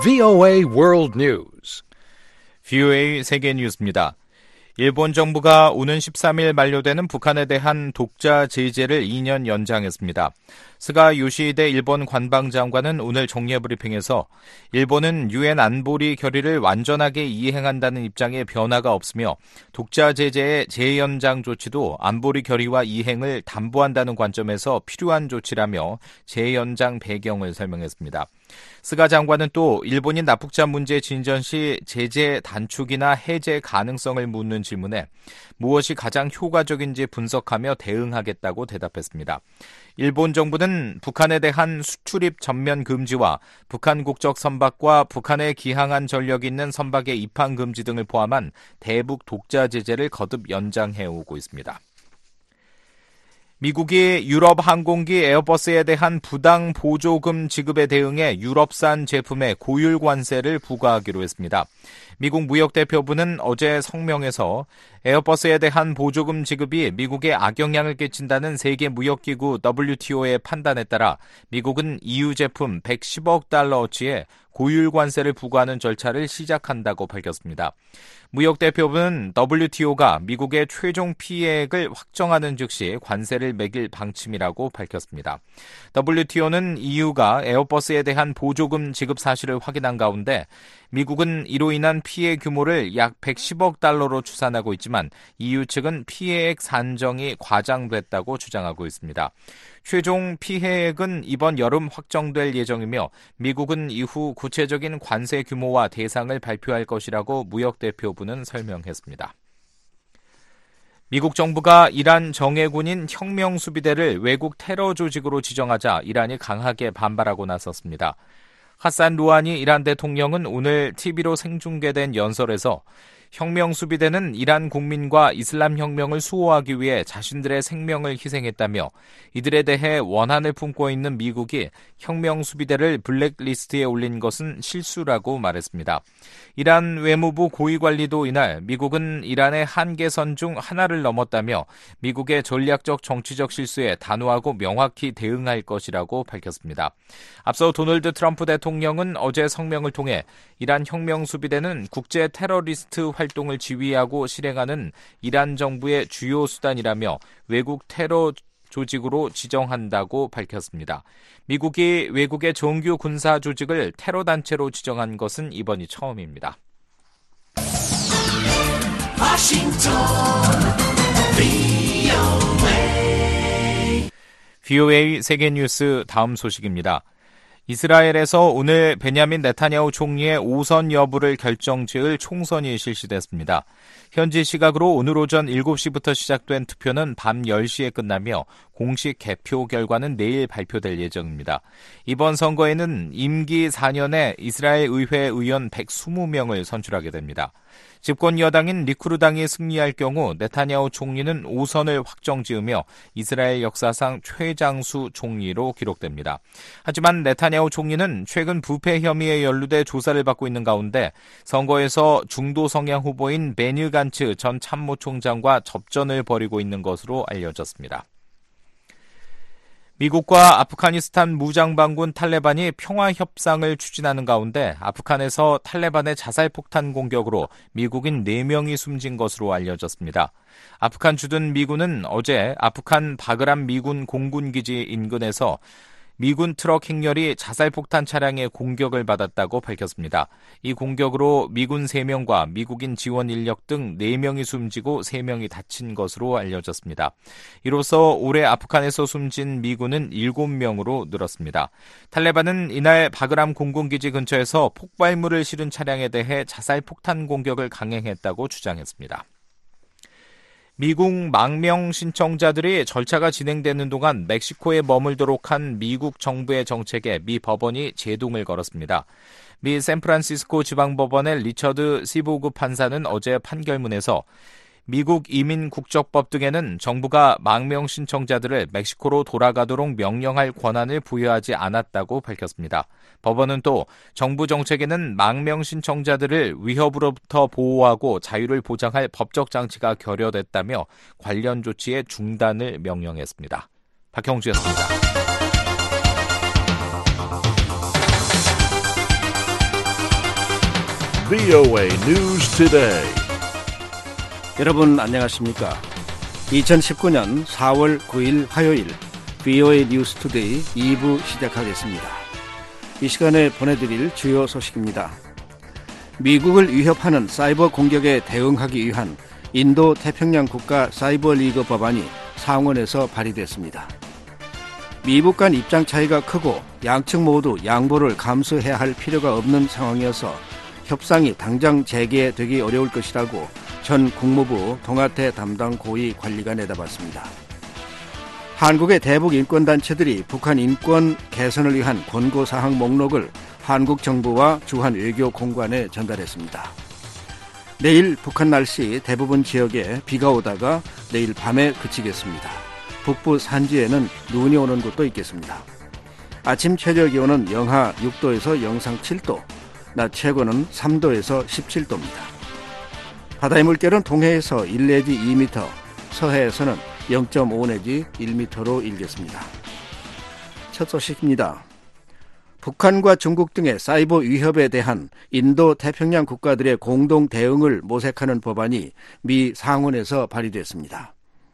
VOA World News. VOA 세계 뉴스입니다. 일본 정부가 오는 13일 만료되는 북한에 대한 독자 제재를 2년 연장했습니다. 스가 요시히데 일본 관방장관은 오늘 정례브리핑에서 일본은 유엔 안보리 결의를 완전하게 이행한다는 입장에 변화가 없으며 독자 제재의 재연장 조치도 안보리 결의와 이행을 담보한다는 관점에서 필요한 조치라며 재연장 배경을 설명했습니다. 스가 장관은 또 일본인 납북자 문제 진전 시 제재 단축이나 해제 가능성을 묻는 질문에 무엇이 가장 효과적인지 분석하며 대응하겠다고 대답했습니다. 일본 정부는 북한에 대한 수출입 전면 금지와 북한 국적 선박과 북한에 기항한 전력이 있는 선박의 입항 금지 등을 포함한 대북 독자 제재를 거듭 연장해오고 있습니다. 미국이 유럽 항공기 에어버스에 대한 부당 보조금 지급에 대응해 유럽산 제품에 고율 관세를 부과하기로 했습니다. 미국 무역대표부는 어제 성명에서 에어버스에 대한 보조금 지급이 미국에 악영향을 끼친다는 세계무역기구 WTO의 판단에 따라 미국은 EU 제품 110억 달러어치의 고율 관세를 부과하는 절차를 시작한다고 밝혔습니다. 무역대표부는 WTO가 미국의 최종 피해액을 확정하는 즉시 관세를 매길 방침이라고 밝혔습니다. WTO는 EU가 에어버스에 대한 보조금 지급 사실을 확인한 가운데 미국은 이로 인한 피해 규모를 약 110억 달러로 추산하고 있지만 EU 측은 피해액 산정이 과장됐다고 주장하고 있습니다. 최종 피해액은 이번 여름 확정될 예정이며 미국은 이후 구체적인 관세 규모와 대상을 발표할 것이라고 무역대표부는 설명했습니다. 미국 정부가 이란 정예군인 혁명수비대를 외국 테러 조직으로 지정하자 이란이 강하게 반발하고 나섰습니다. 하산 루하니 이란 대통령은 오늘 TV로 생중계된 연설에서 혁명수비대는 이란 국민과 이슬람 혁명을 수호하기 위해 자신들의 생명을 희생했다며 이들에 대해 원한을 품고 있는 미국이 혁명수비대를 블랙리스트에 올린 것은 실수라고 말했습니다. 이란 외무부 고위관리도 이날 미국은 이란의 한계선 중 하나를 넘었다며 미국의 전략적 정치적 실수에 단호하고 명확히 대응할 것이라고 밝혔습니다. 앞서 도널드 트럼프 대통령은 어제 성명을 통해 이란 혁명수비대는 국제 테러리스트 활동을 지휘하고 실행하는 이란 정부의 주요 수단이라며 외국 테러 조직으로 지정한다고 밝혔습니다. 미국이 외국의 정규 군사 조직을 테러 단체로 지정한 것은 이번이 처음입니다. VOA 세계뉴스 다음 소식입니다. 이스라엘에서 오늘 베냐민 네타냐후 총리의 5선 여부를 결정지을 총선이 실시됐습니다. 현지 시각으로 오늘 오전 7시부터 시작된 투표는 밤 10시에 끝나며 공식 개표 결과는 내일 발표될 예정입니다. 이번 선거에는 임기 4년에 이스라엘 의회 의원 120명을 선출하게 됩니다. 집권 여당인 리쿠르당이 승리할 경우 네타냐후 총리는 5선을 확정지으며 이스라엘 역사상 최장수 총리로 기록됩니다. 하지만 네타냐후 총리는 최근 부패 혐의에 연루돼 조사를 받고 있는 가운데 선거에서 중도 성향 후보인 베니 간츠 전 참모총장과 접전을 벌이고 있는 것으로 알려졌습니다. 미국과 아프가니스탄 무장반군 탈레반이 평화협상을 추진하는 가운데 아프간에서 탈레반의 자살폭탄 공격으로 미국인 4명이 숨진 것으로 알려졌습니다. 아프간 주둔 미군은 어제 아프간 바그람 미군 공군기지 인근에서 미군 트럭 행렬이 자살폭탄 차량의 공격을 받았다고 밝혔습니다. 이 공격으로 미군 3명과 미국인 지원 인력 등 4명이 숨지고 3명이 다친 것으로 알려졌습니다. 이로써 올해 아프간에서 숨진 미군은 7명으로 늘었습니다. 탈레반은 이날 바그람 공군기지 근처에서 폭발물을 실은 차량에 대해 자살폭탄 공격을 강행했다고 주장했습니다. 미국 망명 신청자들이 절차가 진행되는 동안 멕시코에 머물도록 한 미국 정부의 정책에 미 법원이 제동을 걸었습니다. 미 샌프란시스코 지방법원의 리처드 시보그 판사는 어제 판결문에서 미국 이민국적법 등에는 정부가 망명 신청자들을 멕시코로 돌아가도록 명령할 권한을 부여하지 않았다고 밝혔습니다. 법원은 또 정부 정책에는 망명 신청자들을 위협으로부터 보호하고 자유를 보장할 법적 장치가 결여됐다며 관련 조치의 중단을 명령했습니다. 박형주였습니다. VOA News Today. 여러분 안녕하십니까? 2019년 4월 9일 화요일 VOA News Today 2부 시작하겠습니다. 이 시간에 보내드릴 주요 소식입니다. 미국을 위협하는 사이버 공격에 대응하기 위한 인도 태평양 국가 사이버 리그 법안이 상원에서 발의됐습니다. 미국 간 입장 차이가 크고 양측 모두 양보를 감수해야 할 필요가 없는 상황이어서 협상이 당장 재개되기 어려울 것이라고 전 국무부 동아태 담당 고위 관리가 내다봤습니다. 한국의 대북 인권단체들이 북한 인권 개선을 위한 권고사항 목록을 한국 정부와 주한 외교공관에 전달했습니다. 내일 북한 날씨 대부분 지역에 비가 오다가 내일 밤에 그치겠습니다. 북부 산지에는 눈이 오는 곳도 있겠습니다. 아침 최저 기온은 영하 6도에서 영상 7도, 낮 최고는 3도에서 17도입니다. 바다의 물결은 동해에서 1 내지 2m, 서해에서는 0.5 내지 1m로 일겠습니다. 첫 소식입니다. 북한과 중국 등의 사이버 위협에 대한 인도 태평양 국가들의 공동 대응을 모색하는 법안이 미 상원에서 발의됐습니다.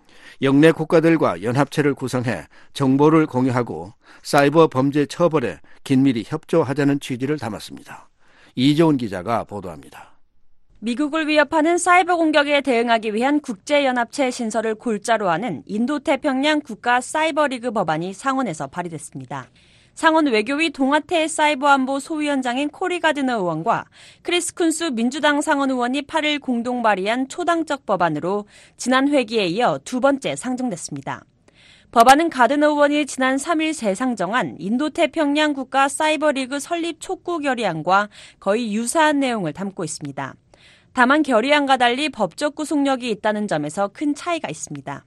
영내 국가들과 연합체를 구성해 정보를 공유하고 사이버 범죄 처벌에 긴밀히 협조하자는 취지를 담았습니다. 이재훈 기자가 보도합니다. 미국을 위협하는 사이버 공격에 대응하기 위한 국제연합체 신설을 골자로 하는 인도태평양 국가 사이버리그 법안이 상원에서 발의됐습니다. 상원 외교위 동아태 사이버안보 소위원장인 코리 가드너 의원과 크리스 쿤스 민주당 상원 의원이 8일 공동 발의한 초당적 법안으로 지난 회기에 이어 두 번째 상정됐습니다. 법안은 가드너 의원이 지난 3일 재상정한 인도태평양 국가 사이버리그 설립 촉구 결의안과 거의 유사한 내용을 담고 있습니다. 다만 결의안과 달리 법적 구속력이 있다는 점에서 큰 차이가 있습니다.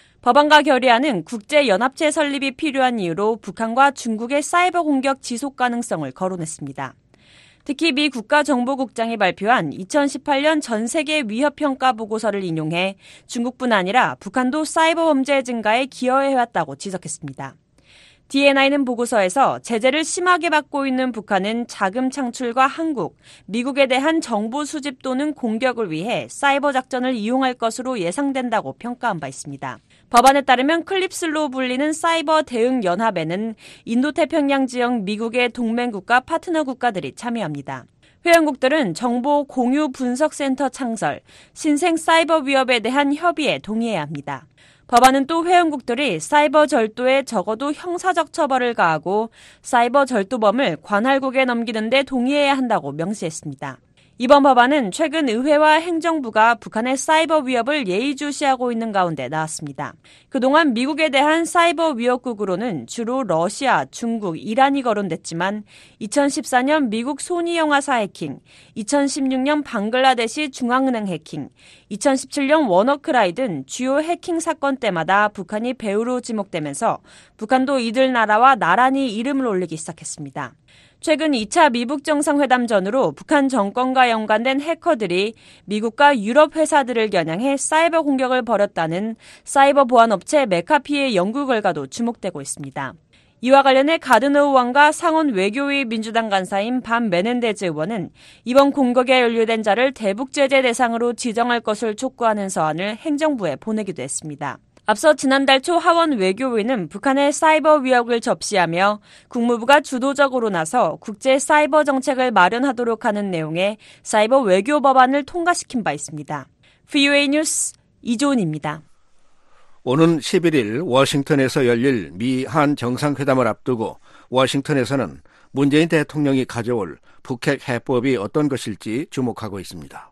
법안과 결의안은 국제연합체 설립이 필요한 이유로 북한과 중국의 사이버 공격 지속 가능성을 거론했습니다. 특히 미 국가정보국장이 발표한 2018년 전 세계 위협평가 보고서를 인용해 중국뿐 아니라 북한도 사이버 범죄 증가에 기여해왔다고 지적했습니다. DNI는 보고서에서 제재를 심하게 받고 있는 북한은 자금 창출과 한국, 미국에 대한 정보 수집 또는 공격을 위해 사이버 작전을 이용할 것으로 예상된다고 평가한 바 있습니다. 법안에 따르면 클립스로 불리는 사이버 대응 연합에는 인도태평양 지역 미국의 동맹국가 파트너 국가들이 참여합니다. 회원국들은 정보 공유 분석센터 창설, 신생 사이버 위협에 대한 협의에 동의해야 합니다. 법안은 또 회원국들이 사이버 절도에 적어도 형사적 처벌을 가하고 사이버 절도범을 관할국에 넘기는 데 동의해야 한다고 명시했습니다. 이번 법안은 최근 의회와 행정부가 북한의 사이버 위협을 예의주시하고 있는 가운데 나왔습니다. 그동안 미국에 대한 사이버 위협국으로는 주로 러시아, 중국, 이란이 거론됐지만 2014년 미국 소니 영화사 해킹, 2016년 방글라데시 중앙은행 해킹, 2017년 워너크라이 등 주요 해킹 사건 때마다 북한이 배후로 지목되면서 북한도 이들 나라와 나란히 이름을 올리기 시작했습니다. 최근 2차 미북 정상회담 전후로 북한 정권과 연관된 해커들이 미국과 유럽 회사들을 겨냥해 사이버 공격을 벌였다는 사이버 보안업체 메카피의 연구 결과도 주목되고 있습니다. 이와 관련해 가드너 의원과 상원 외교위 민주당 간사인 반 메넨데즈 의원은 이번 공격에 연루된 자를 대북 제재 대상으로 지정할 것을 촉구하는 서한을 행정부에 보내기도 했습니다. 앞서 지난달 초 하원 외교위는 북한의 사이버 위협을 접시하며 국무부가 주도적으로 나서 국제 사이버 정책을 마련하도록 하는 내용의 사이버 외교 법안을 통과시킨 바 있습니다. VOA 뉴스 이조은입니다. 오는 11일 워싱턴에서 열릴 미한 정상회담을 앞두고 워싱턴에서는 문재인 대통령이 가져올 북핵 해법이 어떤 것일지 주목하고 있습니다.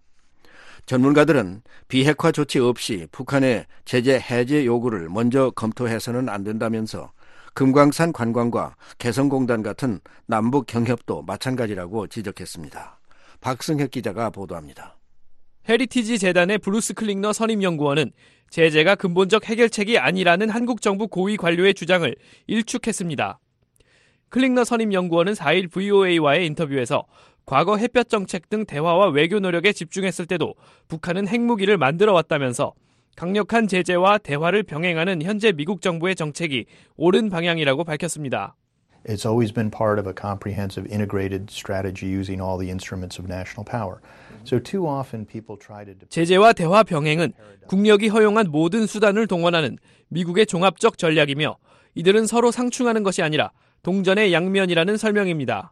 전문가들은 비핵화 조치 없이 북한의 제재 해제 요구를 먼저 검토해서는 안 된다면서 금강산 관광과 개성공단 같은 남북 경협도 마찬가지라고 지적했습니다. 박승혁 기자가 보도합니다. 헤리티지 재단의 브루스 클링너 선임연구원은 제재가 근본적 해결책이 아니라는 한국 정부 고위 관료의 주장을 일축했습니다. 클링너 선임연구원은 4일 VOA와의 인터뷰에서 과거 햇볕 정책 등 대화와 외교 노력에 집중했을 때도 북한은 핵무기를 만들어 왔다면서 강력한 제재와 대화를 병행하는 현재 미국 정부의 정책이 옳은 방향이라고 밝혔습니다. It's always been part of a comprehensive integrated strategy using all the instruments of national power. So too often people try to 제재와 대화 병행은 국력이 허용한 모든 수단을 동원하는 미국의 종합적 전략이며 이들은 서로 상충하는 것이 아니라 동전의 양면이라는 설명입니다.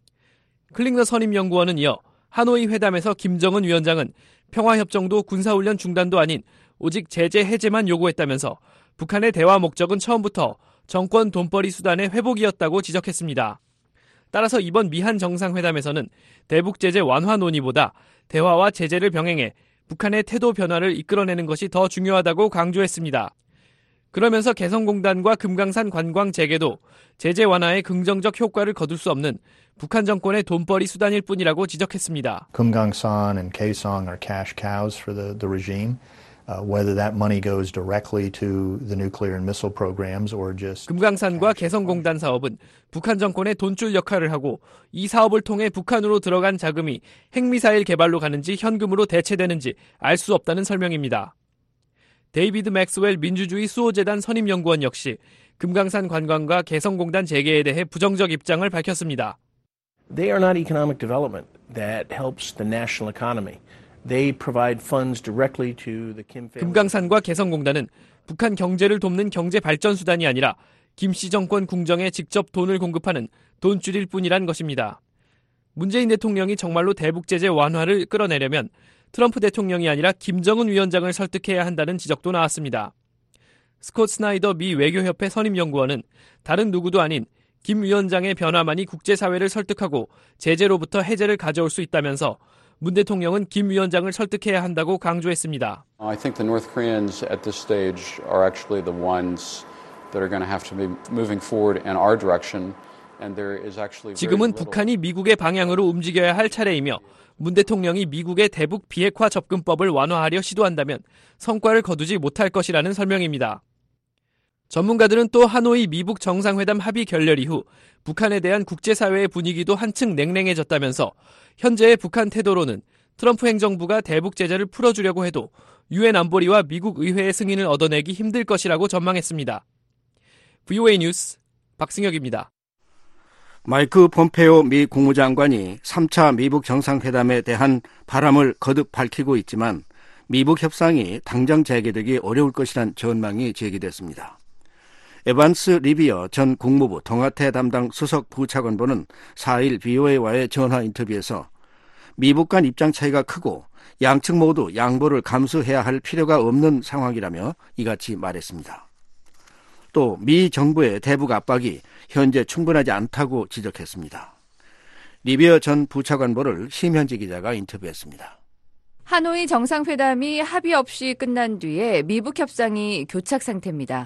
클링너 선임연구원은 이어 하노이 회담에서 김정은 위원장은 평화협정도 군사훈련 중단도 아닌 오직 제재 해제만 요구했다면서 북한의 대화 목적은 처음부터 정권 돈벌이 수단의 회복이었다고 지적했습니다. 따라서 이번 미한 정상회담에서는 대북 제재 완화 논의보다 대화와 제재를 병행해 북한의 태도 변화를 이끌어내는 것이 더 중요하다고 강조했습니다. 그러면서 개성공단과 금강산 관광 재개도 제재 완화에 긍정적 효과를 거둘 수 없는 북한 정권의 돈벌이 수단일 뿐이라고 지적했습니다. Kumgangsan and Kaesong are cash cows for the regime. Whether that money goes directly to the nuclear and missile programs or just 금강산과 개성공단 사업은 북한 정권의 돈줄 역할을 하고 이 사업을 통해 북한으로 들어간 자금이 핵미사일 개발로 가는지 현금으로 대체되는지 알 수 없다는 설명입니다. 데이비드 맥스웰 민주주의 수호재단 선임연구원 역시 금강산 관광과 개성공단 재개에 대해 부정적 입장을 밝혔습니다. They are not economic development that helps the national economy. They provide funds directly to the Kim family. 금강산과 개성공단은 북한 경제를 돕는 경제 발전 수단이 아니라 김씨 정권 궁정에 직접 돈을 공급하는 돈줄일 뿐이란 것입니다. 문재인 대통령이 정말로 대북 제재 완화를 끌어내려면 트럼프 대통령이 아니라 김정은 위원장을 설득해야 한다는 지적도 나왔습니다. 스콧 스나이더 미 외교협회 선임연구원은 다른 누구도 아닌 김 위원장의 변화만이 국제사회를 설득하고 제재로부터 해제를 가져올 수 있다면서 문 대통령은 김 위원장을 설득해야 한다고 강조했습니다. I think the North Koreans at this stage are actually the ones that are going to have to be moving forward in our direction. And there is actually 지금은 북한이 미국의 방향으로 움직여야 할 차례이며 문 대통령이 미국의 대북 비핵화 접근법을 완화하려 시도한다면 성과를 거두지 못할 것이라는 설명입니다. 전문가들은 또 하노이 미북 정상회담 합의 결렬 이후 북한에 대한 국제사회의 분위기도 한층 냉랭해졌다면서 현재의 북한 태도로는 트럼프 행정부가 대북 제재를 풀어주려고 해도 유엔 안보리와 미국 의회의 승인을 얻어내기 힘들 것이라고 전망했습니다. VOA 뉴스 박승혁입니다. 마이크 폼페오 미 국무장관이 3차 미북 정상회담에 대한 바람을 거듭 밝히고 있지만 미북 협상이 당장 재개되기 어려울 것이란 전망이 제기됐습니다. 에반스 리비어 전 국무부 동아태 담당 수석 부차관보는 4일 VOA와의 전화 인터뷰에서 미북 간 입장 차이가 크고 양측 모두 양보를 감수해야 할 필요가 없는 상황이라며 이같이 말했습니다. 또 미 정부의 대북 압박이 현재 충분하지 않다고 지적했습니다. 리비어 전 부차관보를 심현지 기자가 인터뷰했습니다. 하노이 정상회담이 합의 없이 끝난 뒤에 미북 협상이 교착 상태입니다.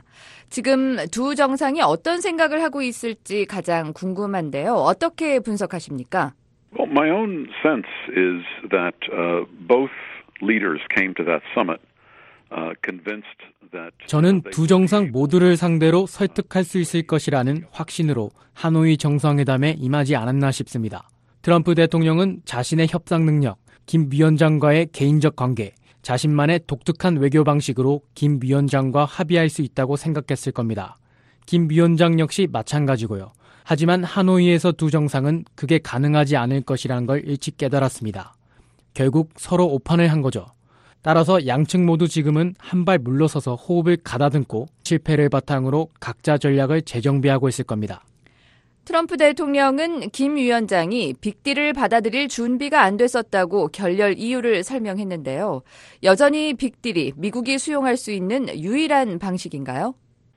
지금 두 정상이 어떤 생각을 하고 있을지 가장 궁금한데요. 어떻게 분석하십니까? Well, my own sense is that both leaders came to that summit convinced that 저는 두 정상 모두를 상대로 설득할 수 있을 것이라는 확신으로 하노이 정상회담에 임하지 않았나 싶습니다. 트럼프 대통령은 자신의 협상 능력, 김 위원장과의 개인적 관계, 자신만의 독특한 외교 방식으로 김 위원장과 합의할 수 있다고 생각했을 겁니다. 김 위원장 역시 마찬가지고요. 하지만 하노이에서 두 정상은 그게 가능하지 않을 것이라는 걸 일찍 깨달았습니다. 결국 서로 오판을 한 거죠. 따라서 양측 모두 지금은 한 발 물러서서 호흡을 가다듬고 실패를 바탕으로 각자 전략을 재정비하고 있을 겁니다. 트럼프 대통령은 김 위원장이 빅딜을 받아들일 준비가 안 됐었다고 결렬 이유를 설명했는데요. 여전히 빅딜이 미국이 수용할 수 있는 유일한 방식인가요?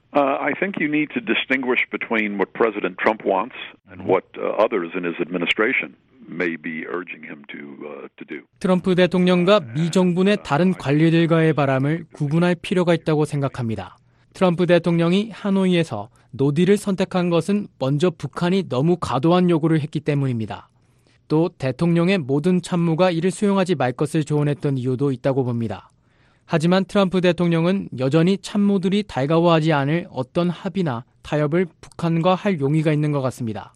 I think you need to distinguish between what President Trump wants and what others in his administration may be urging him to do. 트럼프 대통령과 미 정부 내 다른 관리들과의 바람을 구분할 필요가 있다고 생각합니다. 트럼프 대통령이 하노이에서 노딜을 선택한 것은 먼저 북한이 너무 과도한 요구를 했기 때문입니다. 또 대통령의 모든 참모가 이를 수용하지 말 것을 조언했던 이유도 있다고 봅니다. 하지만 트럼프 대통령은 여전히 참모들이 달가워하지 않을 어떤 합의나 타협을 북한과 할 용의가 있는 것 같습니다.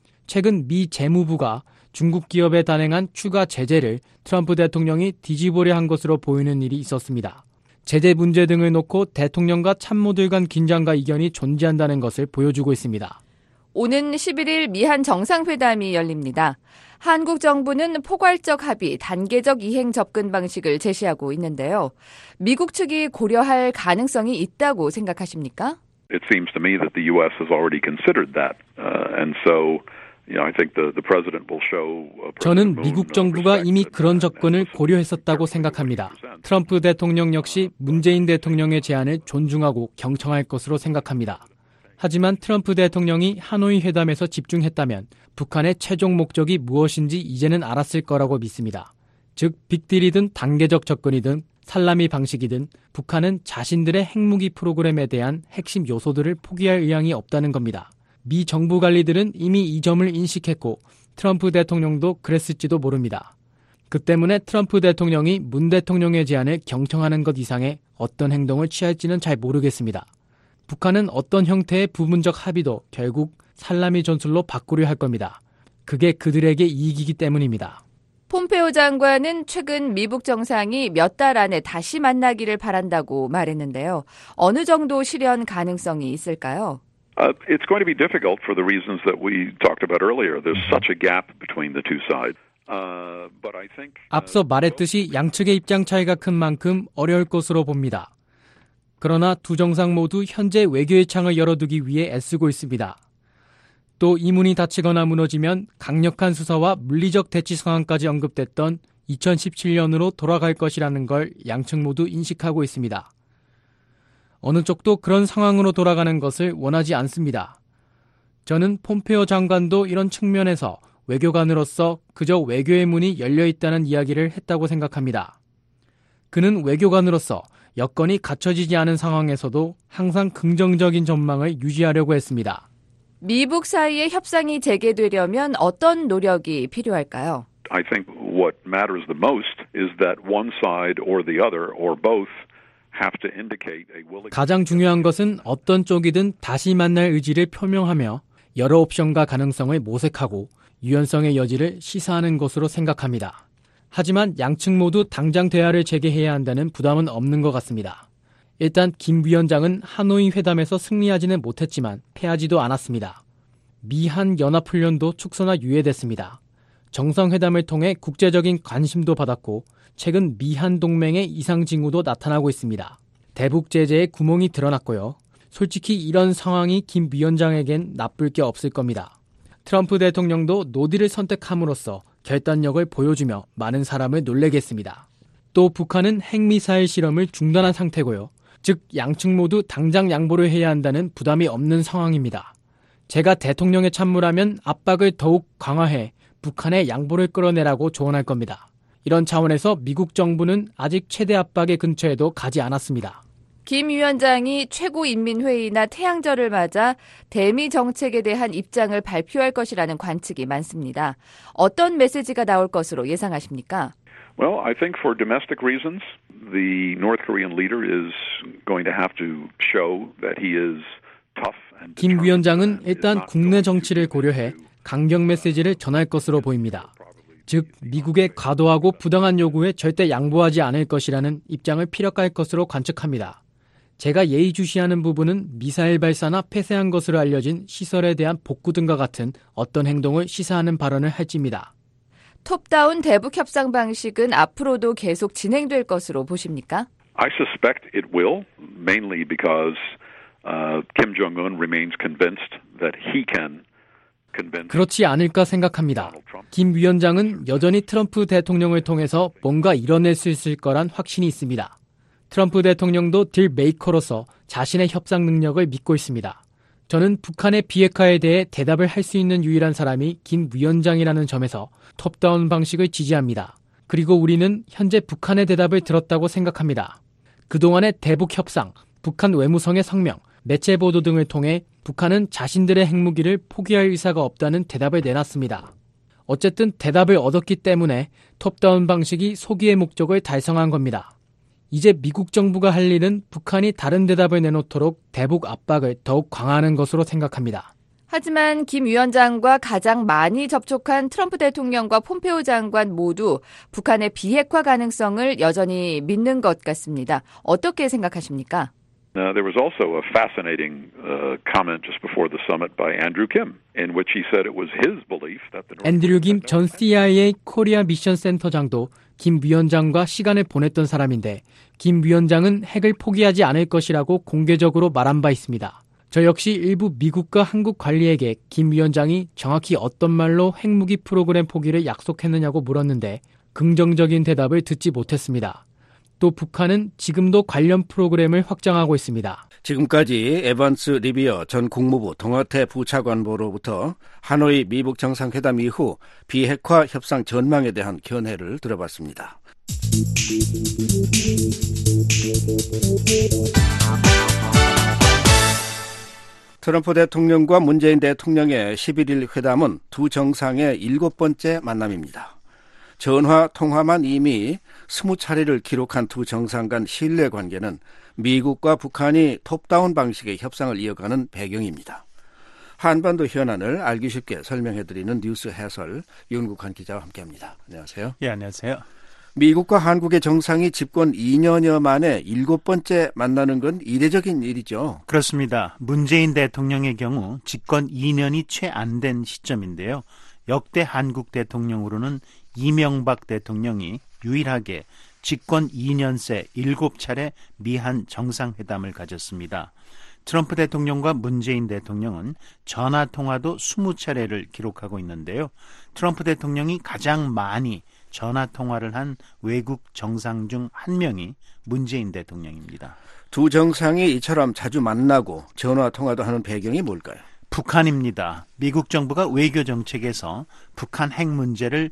최근 미 재무부가 중국 기업에 단행한 추가 제재를 트럼프 대통령이 뒤집으려 한 것으로 보이는 일이 있었습니다. 제재 문제 등을 놓고 대통령과 참모들 간 긴장과 이견이 존재한다는 것을 보여주고 있습니다. 오는 11일 미한 정상회담이 열립니다. 한국 정부는 포괄적 합의, 단계적 이행 접근 방식을 제시하고 있는데요. 미국 측이 고려할 가능성이 있다고 생각하십니까? It seems to me that the U.S. has already considered that, and so I think the president will show. 저는 미국 정부가 이미 그런 접근을 고려했었다고 생각합니다. 트럼프 대통령 역시 문재인 대통령의 제안을 존중하고 경청할 것으로 생각합니다. 하지만 트럼프 대통령이 하노이 회담에서 집중했다면 북한의 최종 목적이 무엇인지 이제는 알았을 거라고 믿습니다. 즉 빅딜이든 단계적 접근이든 살라미 방식이든 북한은 자신들의 핵무기 프로그램에 대한 핵심 요소들을 포기할 의향이 없다는 겁니다. 미 정부 관리들은 이미 이 점을 인식했고 트럼프 대통령도 그랬을지도 모릅니다. 그 때문에 트럼프 대통령이 문 대통령의 제안을 경청하는 것 이상의 어떤 행동을 취할지는 잘 모르겠습니다. 북한은 어떤 형태의 부분적 합의도 결국 살라미 전술로 바꾸려 할 겁니다. 그게 그들에게 이익이기 때문입니다. 폼페오 장관은 최근 미국 정상이 몇 달 안에 다시 만나기를 바란다고 말했는데요. 어느 정도 실현 가능성이 있을까요? It's going to be difficult for the reasons that we talked about earlier. There's such a gap between the two sides. But I think 앞서 말했듯이 양측의 입장 차이가 큰 만큼 어려울 것으로 봅니다. 그러나 두 정상 모두 현재 외교의 창을 열어두기 위해 애쓰고 있습니다. 또 이 문이 닫히거나 무너지면 강력한 수사와 물리적 대치 상황까지 언급됐던 2017년으로 돌아갈 것이라는 걸 양측 모두 인식하고 있습니다. 어느 쪽도 그런 상황으로 돌아가는 것을 원하지 않습니다. 저는 폼페오 장관도 이런 측면에서 외교관으로서 그저 외교의 문이 열려있다는 이야기를 했다고 생각합니다. 그는 외교관으로서 여건이 갖춰지지 않은 상황에서도 항상 긍정적인 전망을 유지하려고 했습니다. 미북 사이의 협상이 재개되려면 어떤 노력이 필요할까요? I think what matters the most is that one side or the other or both have to indicate a willingness. 가장 중요한 것은 어떤 쪽이든 다시 만날 의지를 표명하며 여러 옵션과 가능성을 모색하고 유연성의 여지를 시사하는 것으로 생각합니다. 하지만 양측 모두 당장 대화를 재개해야 한다는 부담은 없는 것 같습니다. 일단 김 위원장은 하노이 회담에서 승리하지는 못했지만 패하지도 않았습니다. 미한 연합훈련도 축소나 유예됐습니다. 정상회담을 통해 국제적인 관심도 받았고 최근 미한 동맹의 이상 징후도 나타나고 있습니다. 대북 제재에 구멍이 드러났고요. 솔직히 이런 상황이 김 위원장에겐 나쁠 게 없을 겁니다. 트럼프 대통령도 노딜을 선택함으로써 결단력을 보여주며 많은 사람을 놀래겠습니다. 또 북한은 핵미사일 실험을 중단한 상태고요. 즉 양측 모두 당장 양보를 해야 한다는 부담이 없는 상황입니다. 제가 대통령에 참모라면 압박을 더욱 강화해 북한의 양보를 끌어내라고 조언할 겁니다. 이런 차원에서 미국 정부는 아직 최대 압박의 근처에도 가지 않았습니다. 김 위원장이 최고인민회의나 태양절을 맞아 대미 정책에 대한 입장을 발표할 것이라는 관측이 많습니다. 어떤 메시지가 나올 것으로 예상하십니까? Well, I think for domestic reasons, the North Korean leader is going to have to show that he is tough and 김 determined. 위원장은 일단 국내 정치를 고려해 강경 메시지를 전할 것으로 보입니다. 즉 미국의 과도하고 부당한 요구에 절대 양보하지 않을 것이라는 입장을 피력할 것으로 관측합니다. 제가 예의주시하는 부분은 미사일 발사나 폐쇄한 것으로 알려진 시설에 대한 복구 등과 같은 어떤 행동을 시사하는 발언을 할지입니다. 톱다운 대북 협상 방식은 앞으로도 계속 진행될 것으로 보십니까? I suspect it will, mainly because Kim Jong-un remains convinced that he can convince. 그렇지 않을까 생각합니다. 김 위원장은 여전히 트럼프 대통령을 통해서 뭔가 이뤄낼 수 있을 거란 확신이 있습니다. 트럼프 대통령도 딜 메이커로서 자신의 협상 능력을 믿고 있습니다. 저는 북한의 비핵화에 대해 대답을 할 수 있는 유일한 사람이 김 위원장이라는 점에서 톱다운 방식을 지지합니다. 그리고 우리는 현재 북한의 대답을 들었다고 생각합니다. 그동안의 대북 협상, 북한 외무성의 성명, 매체 보도 등을 통해 북한은 자신들의 핵무기를 포기할 의사가 없다는 대답을 내놨습니다. 어쨌든 대답을 얻었기 때문에 톱다운 방식이 소기의 목적을 달성한 겁니다. 이제 미국 정부가 할 일은 북한이 다른 대답을 내놓도록 대북 압박을 더욱 강화하는 것으로 생각합니다. 하지만 김 위원장과 가장 많이 접촉한 트럼프 대통령과 폼페오 장관 모두 북한의 비핵화 가능성을 여전히 믿는 것 같습니다. 어떻게 생각하십니까? There was also a fascinating comment just before the summit by Andrew Kim, in which he said it was his belief that the 앤드류 김 전 CIA 코리아 미션 센터장도 김 위원장과 시간을 보냈던 사람인데 김 위원장은 핵을 포기하지 않을 것이라고 공개적으로 말한 바 있습니다. 저 역시 일부 미국과 한국 관리에게 김 위원장이 정확히 어떤 말로 핵무기 프로그램 포기를 약속했느냐고 물었는데 긍정적인 대답을 듣지 못했습니다. 또 북한은 지금도 관련 프로그램을 확장하고 있습니다. 지금까지 에반스 리비어 전 국무부 동아태 부차관보로부터 하노이 미북 정상회담 이후 비핵화 협상 전망에 대한 견해를 들어봤습니다. 트럼프 대통령과 문재인 대통령의 11일 회담은 두 정상의 7번째 만남입니다. 전화 통화만 이미 20차례를 기록한 두 정상 간 신뢰 관계는 미국과 북한이 톱다운 방식의 협상을 이어가는 배경입니다. 한반도 현안을 알기 쉽게 설명해드리는 뉴스 해설 윤국한 기자와 함께합니다. 안녕하세요. 예, 안녕하세요. 미국과 한국의 정상이 집권 2년여 만에 7번째 만나는 건 이례적인 일이죠. 그렇습니다. 문재인 대통령의 경우 집권 2년이 채 안 된 시점인데요. 역대 한국 대통령으로는 이명박 대통령이 유일하게 집권 2년 새 7차례 미한 정상회담을 가졌습니다. 트럼프 대통령과 문재인 대통령은 전화통화도 20차례를 기록하고 있는데요. 트럼프 대통령이 가장 많이 전화통화를 한 외국 정상 중 한 명이 문재인 대통령입니다. 두 정상이 이처럼 자주 만나고 전화통화도 하는 배경이 뭘까요? 북한입니다. 미국 정부가 외교 정책에서 북한 핵 문제를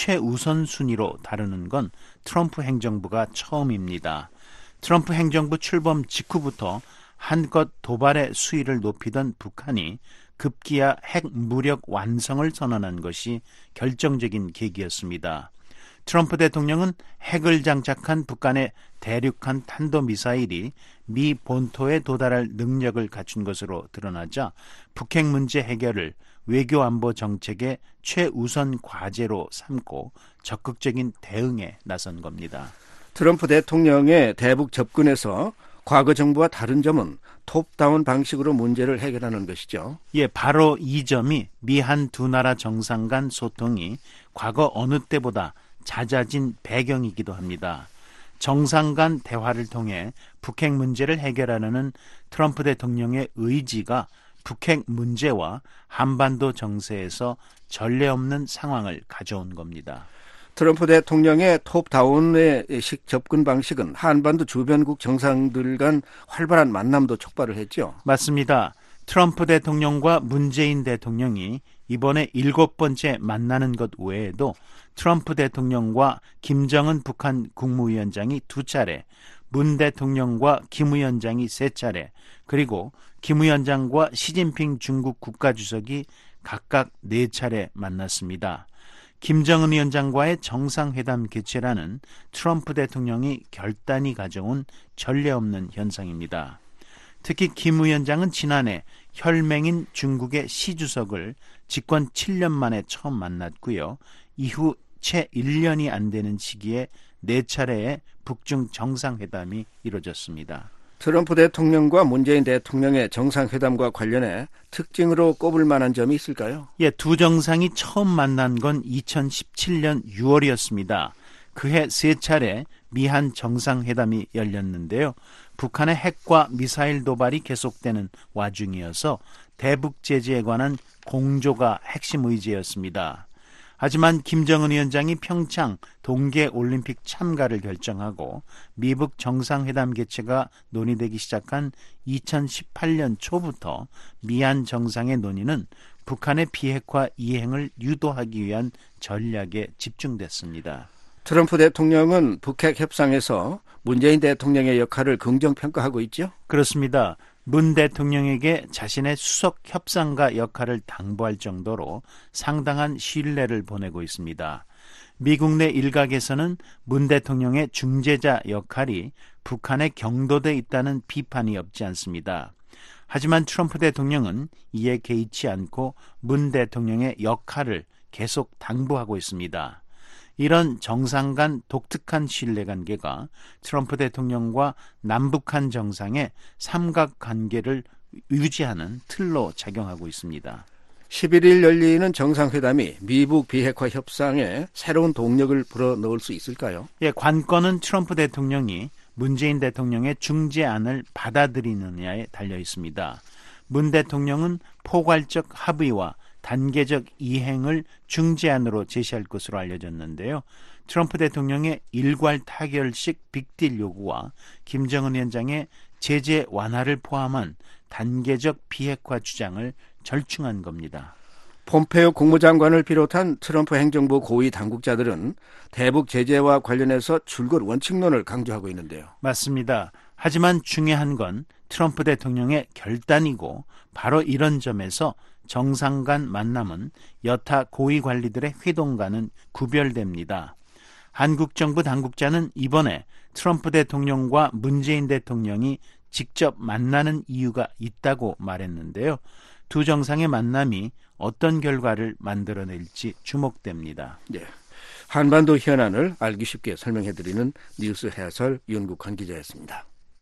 최우선 순위로 다루는 건 트럼프 행정부가 처음입니다. 트럼프 행정부 출범 직후부터 한껏 도발의 수위를 높이던 북한이 급기야 핵 무력 완성을 선언한 것이 결정적인 계기였습니다. 트럼프 대통령은 핵을 장착한 북한의 대륙간 탄도미사일이 미 본토에 도달할 능력을 갖춘 것으로 드러나자 북핵 문제 해결을 외교안보 정책의 최우선 과제로 삼고 적극적인 대응에 나선 겁니다. 트럼프 대통령의 대북 접근에서 과거 정부와 다른 점은 톱다운 방식으로 문제를 해결하는 것이죠. 예, 바로 이 점이 미한 두 나라 정상 간 소통이 과거 어느 때보다 잦아진 배경이기도 합니다. 정상 간 대화를 통해 북핵 문제를 해결하려는 트럼프 대통령의 의지가 북핵 문제와 한반도 정세에서 전례 없는 상황을 가져온 겁니다. 트럼프 대통령의 톱다운의 접근 방식은 한반도 주변국 정상들 간 활발한 만남도 촉발을 했죠. 맞습니다. 트럼프 대통령과 문재인 대통령이 이번에 7번째 만나는 것 외에도 트럼프 대통령과 김정은 북한 국무위원장이 2차례, 문 대통령과 김 위원장이 3차례, 그리고 김 위원장과 시진핑 중국 국가주석이 각각 4차례 만났습니다. 김정은 위원장과의 정상회담 개최라는 트럼프 대통령이 결단이 가져온 전례 없는 현상입니다. 특히 김 위원장은 지난해 혈맹인 중국의 시 주석을 집권 7년 만에 처음 만났고요. 이후 채 1년이 안 되는 시기에 4차례의 북중 정상회담이 이루어졌습니다. 트럼프 대통령과 문재인 대통령의 정상회담과 관련해 특징으로 꼽을 만한 점이 있을까요? 예, 두 정상이 처음 만난 건 2017년 6월이었습니다. 그해 3차례 미한 정상회담이 열렸는데요. 북한의 핵과 미사일 도발이 계속되는 와중이어서 대북 제재에 관한 공조가 핵심 의제였습니다. 하지만 김정은 위원장이 평창 동계올림픽 참가를 결정하고 미북 정상회담 개최가 논의되기 시작한 2018년 초부터 미한 정상의 논의는 북한의 비핵화 이행을 유도하기 위한 전략에 집중됐습니다. 트럼프 대통령은 북핵 협상에서 문재인 대통령의 역할을 긍정평가하고 있죠? 그렇습니다. 문 대통령에게 자신의 수석 협상가 역할을 당부할 정도로 상당한 신뢰를 보내고 있습니다. 미국 내 일각에서는 문 대통령의 중재자 역할이 북한에 경도돼 있다는 비판이 없지 않습니다. 하지만 트럼프 대통령은 이에 개의치 않고 문 대통령의 역할을 계속 당부하고 있습니다. 이런 정상 간 독특한 신뢰관계가 트럼프 대통령과 남북한 정상의 삼각관계를 유지하는 틀로 작용하고 있습니다. 11일 열리는 정상회담이 미북 비핵화 협상에 새로운 동력을 불어넣을 수 있을까요? 예, 관건은 트럼프 대통령이 문재인 대통령의 중재안을 받아들이느냐에 달려 있습니다. 문 대통령은 포괄적 합의와 단계적 이행을 중재안으로 제시할 것으로 알려졌는데요. 트럼프 대통령의 일괄 타결식 빅딜 요구와 김정은 위원장의 제재 완화를 포함한 단계적 비핵화 주장을 절충한 겁니다. 폼페이오 국무장관을 비롯한 트럼프 행정부 고위 당국자들은 대북 제재와 관련해서 줄곧 원칙론을 강조하고 있는데요. 맞습니다. 하지만 중요한 건 트럼프 대통령의 결단이고 바로 이런 점에서 정상 간 만남은 여타 고위 관리들의 회동과는 구별됩니다. 한국 정부 당국자는 이번에 트럼프 대통령과 문재인 대통령이 직접 만나는 이유가 있다고 말했는데요. 두 정상의 만남이 어떤 결과를 만들어낼지 주목됩니다. 네, 한반도 현안을 알기 쉽게 설명해드리는 뉴스 해설 윤국환 기자였습니다.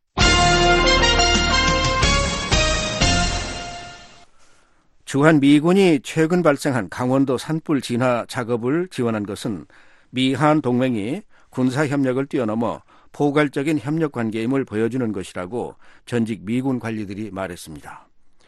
주한 미군이 최근 발생한 강원도 산불 진화 작업을 지원한 것은 미한 동맹이 군사협력을 뛰어넘어 포괄적인 협력 관계임을 보여주는 것이라고 전직 미군 관리들이 말했습니다.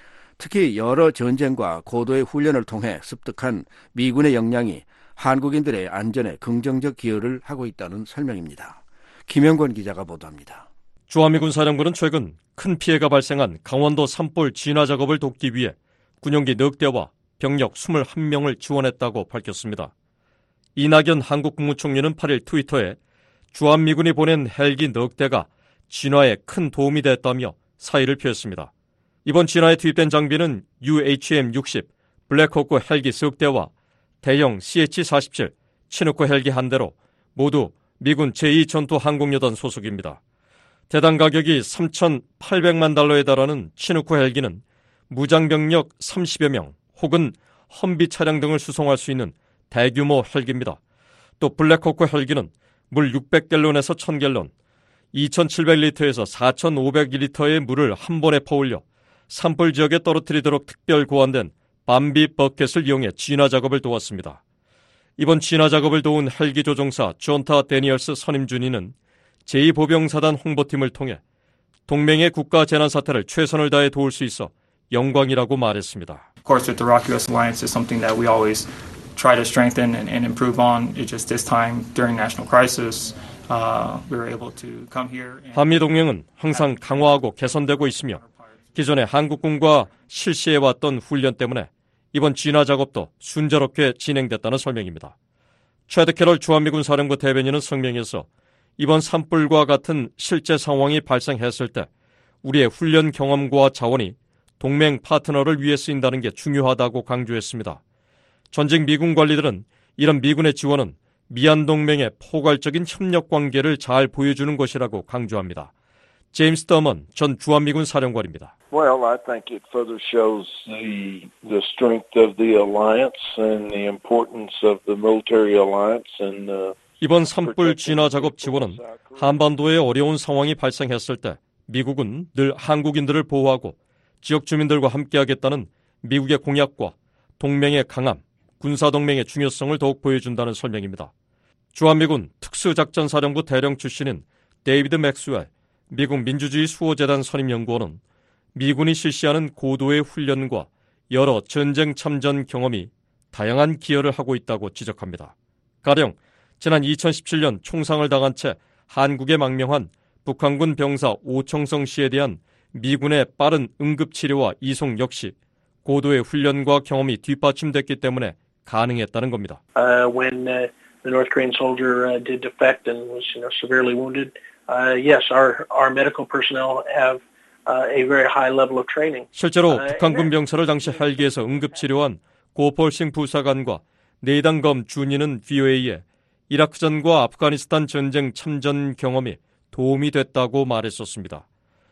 특히 여러 전쟁과 고도의 훈련을 통해 습득한 미군의 역량이 한국인들의 안전에 긍정적 기여를 하고 있다는 설명입니다. 김영권 기자가 보도합니다. 주한미군 사령부는 최근 큰 피해가 발생한 강원도 산불 진화 작업을 돕기 위해 군용기 넉 대와 병력 21명을 지원했다고 밝혔습니다. 이낙연 한국 국무총리는 8일 트위터에 주한미군이 보낸 헬기 넉 대가 진화에 큰 도움이 됐다며 사의를 표했습니다. 이번 진화에 투입된 장비는 UHM-60 블랙호크 헬기 석 대와 대형 CH-47 치누크 헬기 한 대로 모두 미군 제2전투항공여단 소속입니다. 대당 가격이 3,800만 달러에 달하는 치누크 헬기는 무장병력 30여 명 혹은 험비 차량 등을 수송할 수 있는 대규모 헬기입니다. 또 블랙호크 헬기는 물 600갤론에서 1000갤론, 2700리터에서 4500리터의 물을 한 번에 퍼올려 산불 지역에 떨어뜨리도록 특별 고안된 밤비 버켓을 이용해 진화 작업을 도왔습니다. 이번 진화 작업을 도운 헬기 조종사 존타 데니얼스 선임준이는 제2보병사단 홍보팀을 통해 동맹의 국가 재난 사태를 최선을 다해 도울 수 있어 영광이라고 말했습니다. Of course, with the ROK-US alliance is something that we always try to strengthen and improve on. It's just this time during national crisis, we were able to come here. 한미 동맹은 항상 강화하고 개선되고 있으며 기존에 한국군과 실시해왔던 훈련 때문에 이번 진화 작업도 순조롭게 진행됐다는 설명입니다. 최드 캐럴 주한미군 사령부 대변인은 성명에서 이번 산불과 같은 실제 상황이 발생했을 때 우리의 훈련 경험과 자원이 동맹 파트너를 위해 쓰인다는 게 중요하다고 강조했습니다. 전직 미군 관리들은 이런 미군의 지원은 미한 동맹의 포괄적인 협력 관계를 잘 보여주는 것이라고 강조합니다. 제임스 더먼 전 주한미군 사령관입니다. Well, I think it further shows the strength of the alliance and the importance of the military alliance and 이번 산불 진화 작업 지원은 한반도에 어려운 상황이 발생했을 때 미국은 늘 한국인들을 보호하고 지역 주민들과 함께하겠다는 미국의 공약과 동맹의 강함, 군사동맹의 중요성을 더욱 보여준다는 설명입니다. 주한미군 특수작전사령부 대령 출신인 데이비드 맥스웰 미국 민주주의 수호재단 선임연구원은 미군이 실시하는 고도의 훈련과 여러 전쟁 참전 경험이 다양한 기여를 하고 있다고 지적합니다. 가령 지난 2017년 총상을 당한 채 한국에 망명한 북한군 병사 오청성 씨에 대한 미군의 빠른 응급치료와 이송 역시 고도의 훈련과 경험이 뒷받침됐기 때문에 가능했다는 겁니다. When the North Korean soldier did defect and was severely wounded, yes, our medical personnel have a very high level of training. 실제로 북한군 병사를 당시 헬기에서 응급치료한 고폴싱 부사관과 네이단검 준이는 VOA에 이라크전과 아프가니스탄 전쟁 참전 경험이 도움이 됐다고 말했었습니다.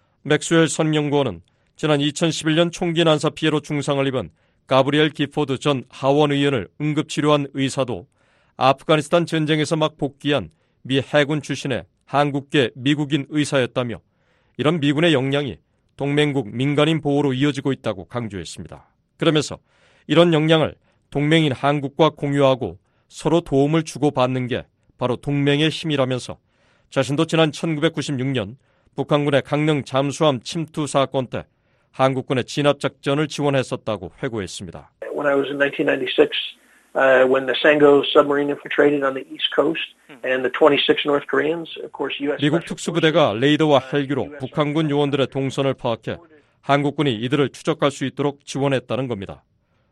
맥스웰 선임연구원은 지난 2011년 총기 난사 피해로 중상을 입은 가브리엘 기포드 전 하원 의원을 응급치료한 의사도 아프가니스탄 전쟁에서 막 복귀한 미 해군 출신의 한국계 미국인 의사였다며 이런 미군의 역량이 동맹국 민간인 보호로 이어지고 있다고 강조했습니다. 그러면서 이런 역량을 동맹인 한국과 공유하고 서로 도움을 주고받는 게 바로 동맹의 힘이라면서 자신도 지난 1996년 북한군의 강릉 잠수함 침투 사건 때 한국군의 진압작전을 지원했었다고 회고했습니다. When I was in 1996, when the Sango submarine infiltrated on the East Coast and the 26 North Koreans, of course, U.S. 미국 특수부대가 레이더와 헬기로 북한군 요원들의 동선을 파악해 한국군이 이들을 추적할 수 있도록 지원했다는 겁니다.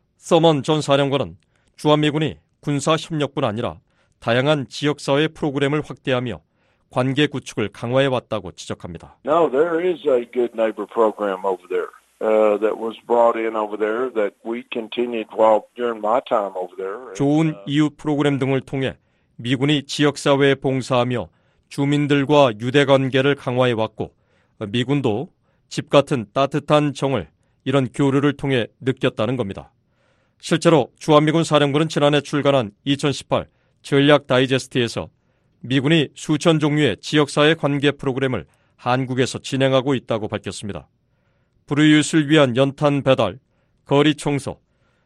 서먼 전 사령관은 주한미군이 군사 협력뿐 아니라 다양한 지역사회 프로그램을 확대하며 관계 구축을 강화해왔다고 지적합니다. No, there is a good neighbor program over there that was brought in over there that we continued while during my time over there. 좋은 이웃 프로그램 등을 통해 미군이 지역사회에 봉사하며 주민들과 유대관계를 강화해왔고 미군도 집 같은 따뜻한 정을 이런 교류를 통해 느꼈다는 겁니다. 실제로 주한미군 사령부는 지난해 출간한 2018 전략 다이제스트에서 미군이 수천 종류의 지역사회 관계 프로그램을 한국에서 진행하고 있다고 밝혔습니다. 불우이웃을 위한 연탄 배달, 거리 청소,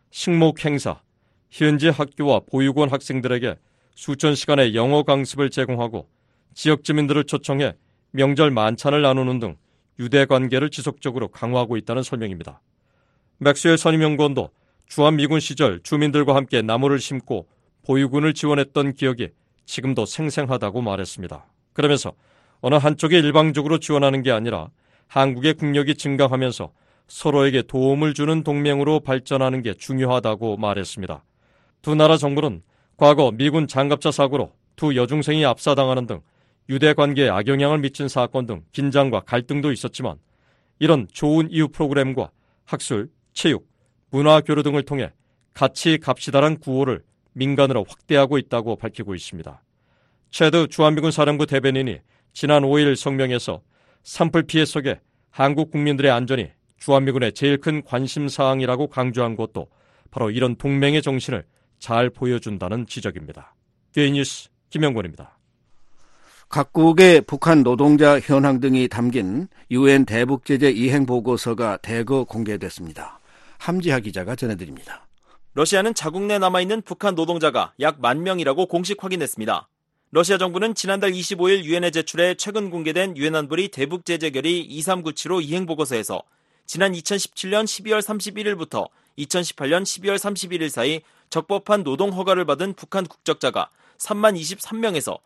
식목 행사, 현지 학교와 보육원 학생들에게 수천 시간의 영어 강습을 제공하고 지역 주민들을 초청해 명절 만찬을 나누는 등 유대관계를 지속적으로 강화하고 있다는 설명입니다. 맥스웰 선임연구원도 주한미군 시절 주민들과 함께 나무를 심고 보육원을 지원했던 기억이 지금도 생생하다고 말했습니다. 그러면서 어느 한쪽에 일방적으로 지원하는 게 아니라 한국의 국력이 증강하면서 서로에게 도움을 주는 동맹으로 발전하는 게 중요하다고 말했습니다. 두 나라 정부는 과거 미군 장갑차 사고로 두 여중생이 압사당하는 등 유대관계에 악영향을 미친 사건 등 긴장과 갈등도 있었지만 이런 좋은 이웃 프로그램과 학술, 체육, 문화교류 등을 통해 같이 갑시다란 구호를 민간으로 확대하고 있다고 밝히고 있습니다. 체드 주한미군 사령부 대변인이 지난 5일 성명에서 산불 피해 속에 한국 국민들의 안전이 주한미군의 제일 큰 관심사항이라고 강조한 것도 바로 이런 동맹의 정신을 잘 보여준다는 지적입니다. 뷰이 뉴스 김영권입니다. 각국의 북한 노동자 현황 등이 담긴 UN 대북제재 이행 보고서가 대거 공개됐습니다. 함지하 기자가 전해드립니다. 러시아는 자국 내 남아있는 북한 노동자가 약 10,000명이라고 공식 확인했습니다. 러시아 정부는 지난달 25일 유엔에 제출해 최근 공개된 유엔 안보리 대북제재 결의 2397호 이행보고서에서 지난 2017년 12월 31일부터 2018년 12월 31일 사이 적법한 노동 허가를 받은 북한 국적자가 30,023명에서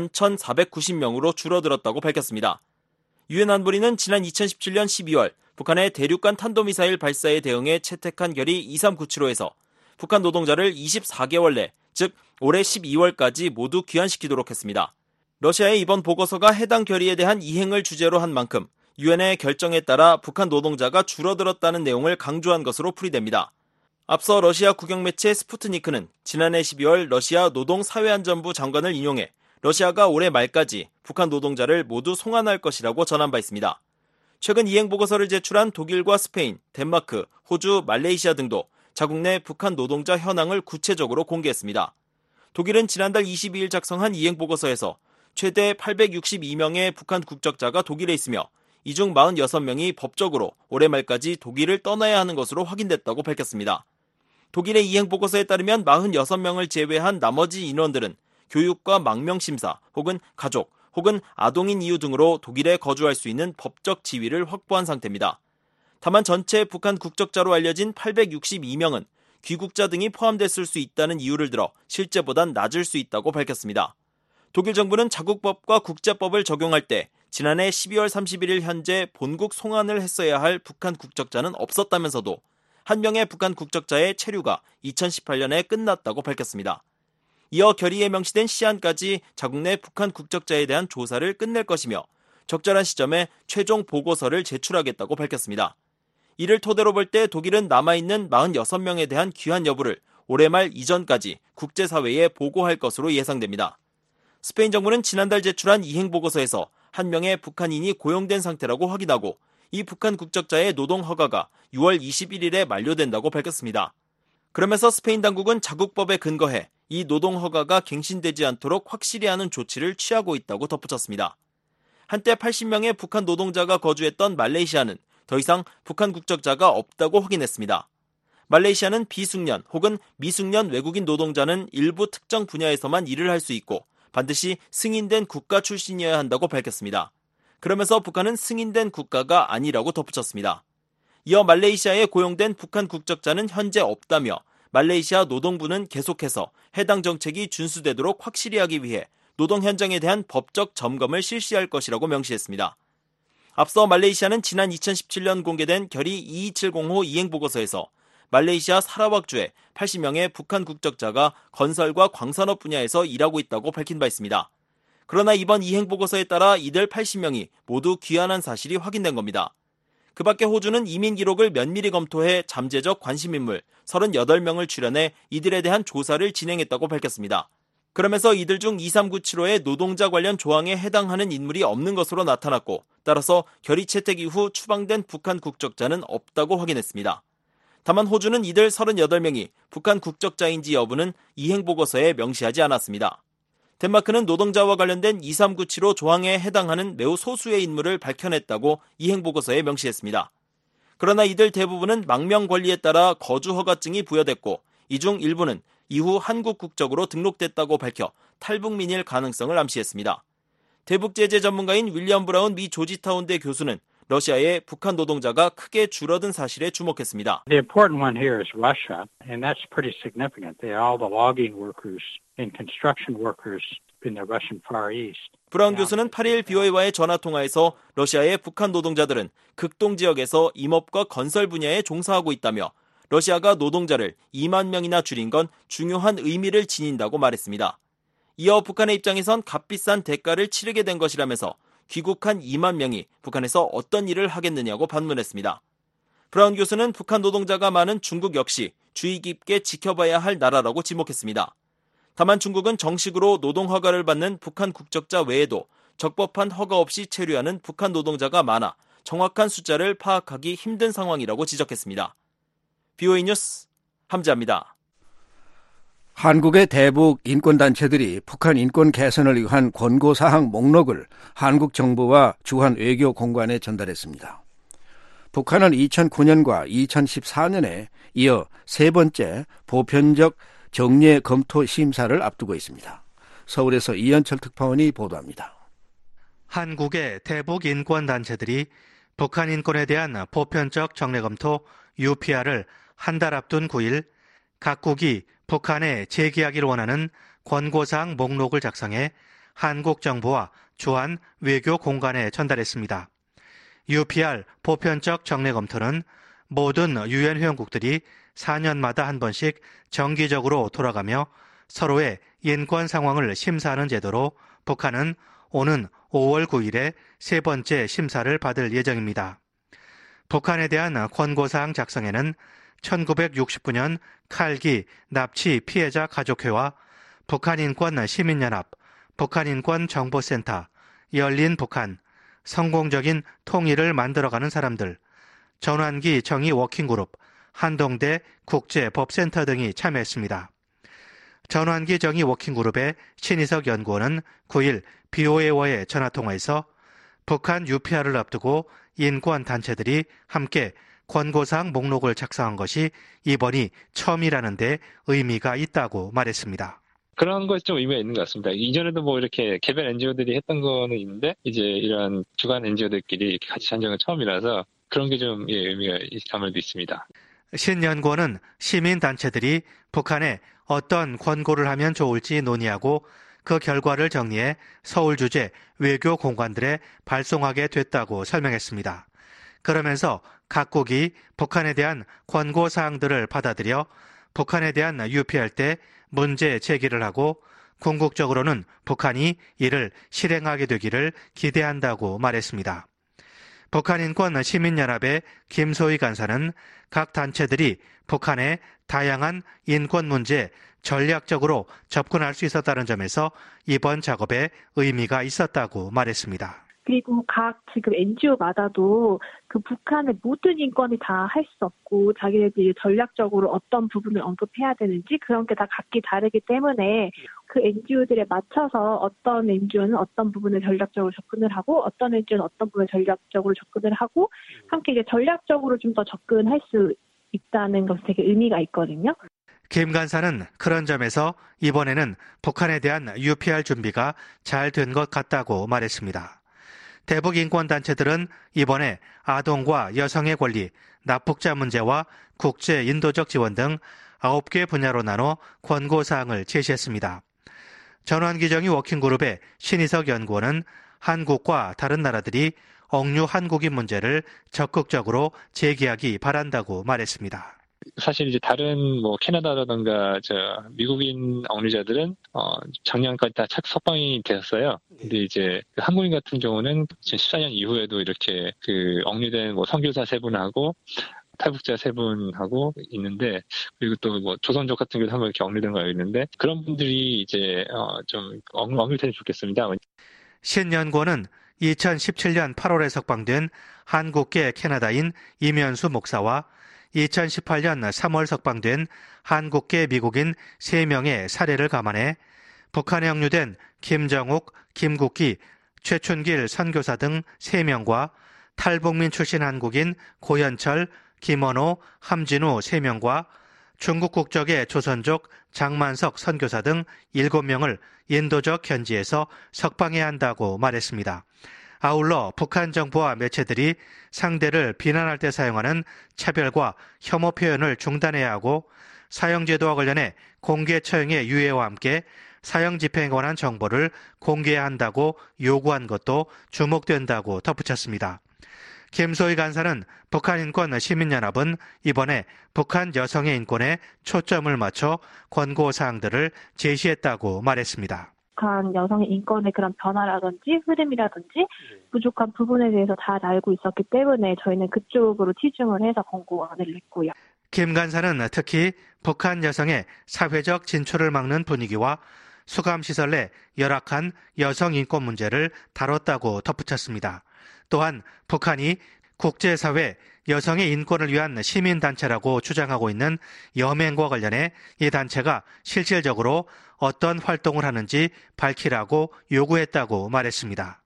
11,490명으로 줄어들었다고 밝혔습니다. 유엔 안보리는 지난 2017년 12월 북한의 대륙간 탄도미사일 발사에 대응해 채택한 결의 2397호에서 북한 노동자를 24개월 내, 즉 올해 12월까지 모두 귀환시키도록 했습니다. 러시아의 이번 보고서가 해당 결의에 대한 이행을 주제로 한 만큼 유엔의 결정에 따라 북한 노동자가 줄어들었다는 내용을 강조한 것으로 풀이됩니다. 앞서 러시아 국영매체 스푸트니크는 지난해 12월 러시아 노동사회안전부 장관을 인용해 러시아가 올해 말까지 북한 노동자를 모두 송환할 것이라고 전한 바 있습니다. 최근 이행보고서를 제출한 독일과 스페인, 덴마크, 호주, 말레이시아 등도 자국 내 북한 노동자 현황을 구체적으로 공개했습니다. 독일은 지난달 22일 작성한 이행보고서에서 최대 862명의 북한 국적자가 독일에 있으며 이 중 46명이 법적으로 올해 말까지 독일을 떠나야 하는 것으로 확인됐다고 밝혔습니다. 독일의 이행보고서에 따르면 46명을 제외한 나머지 인원들은 교육과 망명심사 혹은 가족 혹은 아동인 이유 등으로 독일에 거주할 수 있는 법적 지위를 확보한 상태입니다. 다만 전체 북한 국적자로 알려진 862명은 귀국자 등이 포함됐을 수 있다는 이유를 들어 실제보단 낮을 수 있다고 밝혔습니다. 독일 정부는 자국법과 국제법을 적용할 때 지난해 12월 31일 현재 본국 송환을 했어야 할 북한 국적자는 없었다면서도 한 명의 북한 국적자의 체류가 2018년에 끝났다고 밝혔습니다. 이어 결의에 명시된 시한까지 자국 내 북한 국적자에 대한 조사를 끝낼 것이며 적절한 시점에 최종 보고서를 제출하겠다고 밝혔습니다. 이를 토대로 볼 때 독일은 남아있는 46명에 대한 귀환 여부를 올해 말 이전까지 국제사회에 보고할 것으로 예상됩니다. 스페인 정부는 지난달 제출한 이행보고서에서 한 명의 북한인이 고용된 상태라고 확인하고 이 북한 국적자의 노동 허가가 6월 21일에 만료된다고 밝혔습니다. 그러면서 스페인 당국은 자국법에 근거해 이 노동 허가가 갱신되지 않도록 확실히 하는 조치를 취하고 있다고 덧붙였습니다. 한때 80명의 북한 노동자가 거주했던 말레이시아는 더 이상 북한 국적자가 없다고 확인했습니다. 말레이시아는 비숙련 혹은 미숙련 외국인 노동자는 일부 특정 분야에서만 일을 할 수 있고 반드시 승인된 국가 출신이어야 한다고 밝혔습니다. 그러면서 북한은 승인된 국가가 아니라고 덧붙였습니다. 이어 말레이시아에 고용된 북한 국적자는 현재 없다며 말레이시아 노동부는 계속해서 해당 정책이 준수되도록 확실히 하기 위해 노동 현장에 대한 법적 점검을 실시할 것이라고 명시했습니다. 앞서 말레이시아는 지난 2017년 공개된 결의 22705 이행보고서에서 말레이시아 사라왁주에 80명의 북한 국적자가 건설과 광산업 분야에서 일하고 있다고 밝힌 바 있습니다. 그러나 이번 이행보고서에 따라 이들 80명이 모두 귀환한 사실이 확인된 겁니다. 그 밖에 호주는 이민 기록을 면밀히 검토해 잠재적 관심인물 38명을 출연해 이들에 대한 조사를 진행했다고 밝혔습니다. 그러면서 이들 중 23975의 노동자 관련 조항에 해당하는 인물이 없는 것으로 나타났고 따라서 결의 채택 이후 추방된 북한 국적자는 없다고 확인했습니다. 다만 호주는 이들 38명이 북한 국적자인지 여부는 이행보고서에 명시하지 않았습니다. 덴마크는 노동자와 관련된 23975 조항에 해당하는 매우 소수의 인물을 밝혀냈다고 이행보고서에 명시했습니다. 그러나 이들 대부분은 망명 권리에 따라 거주 허가증이 부여됐고 이 중 일부는 이후 한국 국적으로 등록됐다고 밝혀 탈북민일 가능성을 암시했습니다. 대북제재 전문가인 윌리엄 브라운 미 조지타운대 교수는 러시아의 북한 노동자가 크게 줄어든 사실에 주목했습니다. The important one here is Russia, and that's pretty significant. They are all the logging workers and construction workers in the Russian Far East. 브라운 교수는 8일 BOA와의 전화통화에서 러시아의 북한 노동자들은 극동 지역에서 임업과 건설 분야에 종사하고 있다며 러시아가 노동자를 2만 명이나 줄인 건 중요한 의미를 지닌다고 말했습니다. 이어 북한의 입장에선 값비싼 대가를 치르게 된 것이라면서 귀국한 2만 명이 북한에서 어떤 일을 하겠느냐고 반문했습니다. 브라운 교수는 북한 노동자가 많은 중국 역시 주의 깊게 지켜봐야 할 나라라고 지목했습니다. 다만 중국은 정식으로 노동 허가를 받는 북한 국적자 외에도 적법한 허가 없이 체류하는 북한 노동자가 많아 정확한 숫자를 파악하기 힘든 상황이라고 지적했습니다. BOA 뉴스 함지아입니다. 한국의 대북 인권단체들이 북한 인권 개선을 위한 권고사항 목록을 한국 정부와 주한 외교 공관에 전달했습니다. 북한은 2009년과 2014년에 이어 세 번째 보편적 정례 검토 심사를 앞두고 있습니다. 서울에서 이현철 특파원이 보도합니다. 한국의 대북 인권단체들이 북한 인권에 대한 보편적 정례 검토 UPR을 한 달 앞둔 9일 각국이 북한에 제기하기를 원하는 권고사항 목록을 작성해 한국 정부와 주한 외교 공관에 전달했습니다. UPR 보편적 정례 검토는 모든 유엔 회원국들이 4년마다 한 번씩 정기적으로 돌아가며 서로의 인권 상황을 심사하는 제도로 북한은 오는 5월 9일에 세 번째 심사를 받을 예정입니다. 북한에 대한 권고사항 작성에는 1969년 칼기 납치 피해자 가족회와 북한인권 시민연합, 북한인권정보센터, 열린 북한, 성공적인 통일을 만들어가는 사람들, 전환기 정의 워킹그룹, 한동대 국제법센터 등이 참여했습니다. 전환기 정의 워킹그룹의 신희석 연구원은 9일 BOA와의 전화통화에서 북한 UPR을 앞두고 인권단체들이 함께 권고사항 목록을 작성한 것이 이번이 처음이라는 데 의미가 있다고 말했습니다. 그런 것이 좀 의미가 있는 것 같습니다. 이전에도 뭐 이렇게 개별 NGO들이 했던 거는 있는데 이제 이런 주간 NGO들끼리 이렇게 같이 한 적은 처음이라서 그런 게 좀 의미가 아무래도 있습니다. 신 연구원은 시민단체들이 북한에 어떤 권고를 하면 좋을지 논의하고 그 결과를 정리해 서울 주재 외교 공관들에 발송하게 됐다고 설명했습니다. 그러면서 각국이 북한에 대한 권고 사항들을 받아들여 북한에 대한 UPR 때 문제 제기를 하고 궁극적으로는 북한이 이를 실행하게 되기를 기대한다고 말했습니다. 북한인권 시민연합의 김소희 간사는 각 단체들이 북한의 다양한 인권 문제에 전략적으로 접근할 수 있었다는 점에서 이번 작업에 의미가 있었다고 말했습니다. 그리고 각 지금 NGO마다도 그 북한의 모든 인권이 다 할 수 없고 자기네들이 전략적으로 어떤 부분을 언급해야 되는지 그런 게 다 각기 다르기 때문에 그 NGO들에 맞춰서 어떤 NGO는 어떤 부분을 전략적으로 접근을 하고 어떤 NGO는 어떤 부분을 전략적으로 접근을 하고 함께 이제 전략적으로 좀 더 접근할 수 있다는 것이 되게 의미가 있거든요. 김 간사는 그런 점에서 이번에는 북한에 대한 UPR 준비가 잘 된 것 같다고 말했습니다. 대북 인권단체들은 이번에 아동과 여성의 권리, 납북자 문제와 국제 인도적 지원 등 9개 분야로 나눠 권고사항을 제시했습니다. 전환기정이 워킹그룹의 신희석 연구원은 한국과 다른 나라들이 억류 한국인 문제를 적극적으로 제기하기 바란다고 말했습니다. 사실 이제 다른 캐나다라든가 미국인 억류자들은 작년까지 다 석방이 되었어요. 근데 이제 한국인 같은 경우는 2014년 이후에도 이렇게 그 억류된 선교사 3분하고 탈북자 3분하고 있는데, 그리고 또 조선족 같은 경우도 한번 이렇게 억류된 거 있는데, 그런 분들이 이제 좀 억류되면 좋겠습니다. 신 연구원은 2017년 8월에 석방된 한국계 캐나다인 이면수 목사와 2018년 3월 석방된 한국계 미국인 3명의 사례를 감안해 북한에 억류된 김정욱, 김국기, 최춘길 선교사 등 3명과 탈북민 출신 한국인 고현철, 김원호, 함진우 3명과 중국 국적의 조선족 장만석 선교사 등 7명을 인도적 견지에서 석방해야 한다고 말했습니다. 아울러 북한 정부와 매체들이 상대를 비난할 때 사용하는 차별과 혐오 표현을 중단해야 하고 사형제도와 관련해 공개 처형의 유예와 함께 사형 집행에 관한 정보를 공개해야 한다고 요구한 것도 주목된다고 덧붙였습니다. 김소희 간사는 북한인권시민연합은 이번에 북한 여성의 인권에 초점을 맞춰 권고사항들을 제시했다고 말했습니다. 북한 여성의 인권의 그런 변화라든지 흐름이라든지 부족한 부분에 대해서 잘 알고 있었기 때문에 저희는 그쪽으로 치중을 해서 권고안을 냈고요. 김 간사는 특히 북한 여성의 사회적 진출을 막는 분위기와 수감시설 내 열악한 여성 인권 문제를 다뤘다고 덧붙였습니다. 또한 북한이 국제사회 여성의 인권을 위한 시민단체라고 주장하고 있는 여맹과 관련해 이 단체가 실질적으로 어떤 활동을 하는지 밝히라고 요구했다고 말했습니다.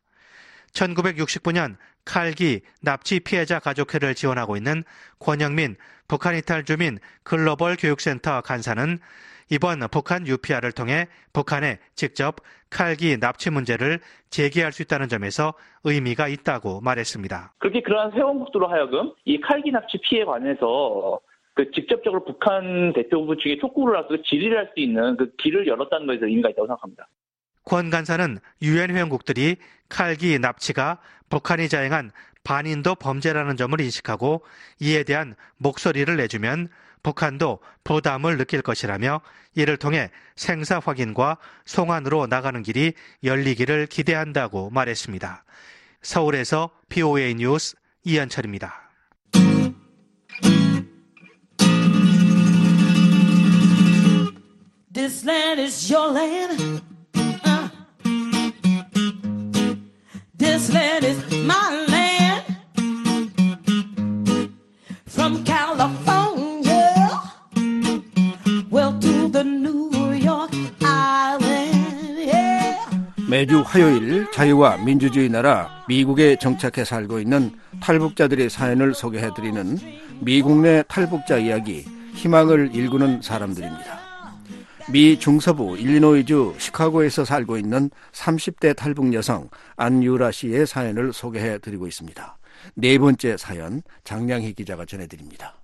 1969년 칼기 납치 피해자 가족회를 지원하고 있는 권영민 북한 이탈 주민 글로벌 교육센터 간사는 이번 북한 UPR을 통해 북한에 직접 칼기 납치 문제를 제기할 수 있다는 점에서 의미가 있다고 말했습니다. 그렇게 그러한 회원국들로 하여금 이 칼기 납치 피해에 관해서 직접적으로 북한 대표부 측에 촉구를 해서 질의를 할 수 있는 그 길을 열었다는 것에서 의미가 있다고 생각합니다. 권 간사는 유엔 회원국들이 칼기 납치가 북한이 자행한 반인도 범죄라는 점을 인식하고 이에 대한 목소리를 내주면 북한도 부담을 느낄 것이라며 이를 통해 생사 확인과 송환으로 나가는 길이 열리기를 기대한다고 말했습니다. 서울에서 BOA 뉴스 이현철입니다. This land is your land. This land is my land. From California, well to the New York Island. Yeah. 매주 화요일 자유와 민주주의 나라 미국에 정착해 살고 있는 탈북자들의 사연을 소개해드리는 미국 내 탈북자 이야기, 희망을 일구는 사람들입니다. 미 중서부 일리노이주 시카고에서 살고 있는 30대 탈북 여성 안유라 씨의 사연을 소개해드리고 있습니다. 네 번째 사연 장량희 기자가 전해드립니다.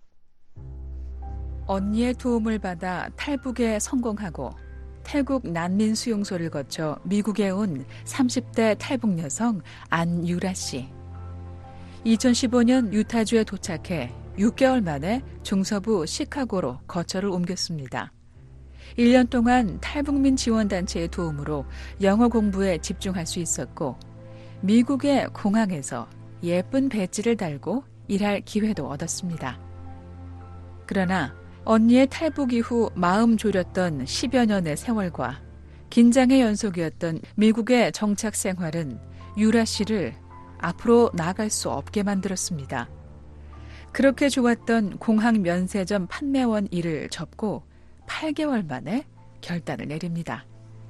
언니의 도움을 받아 탈북에 성공하고 태국 난민 수용소를 거쳐 미국에 온 30대 탈북 여성 안유라 씨. 2015년 유타주에 도착해 6개월 만에 중서부 시카고로 거처를 옮겼습니다. 1년 동안 탈북민 지원단체의 도움으로 영어 공부에 집중할 수 있었고 미국의 공항에서 예쁜 배지를 달고 일할 기회도 얻었습니다. 그러나 언니의 탈북 이후 마음 졸였던 10여 년의 세월과 긴장의 연속이었던 미국의 정착 생활은 유라 씨를 앞으로 나아갈 수 없게 만들었습니다. 그렇게 좋았던 공항 면세점 판매원 일을 접고 8개월 만에 결단을 내립니다.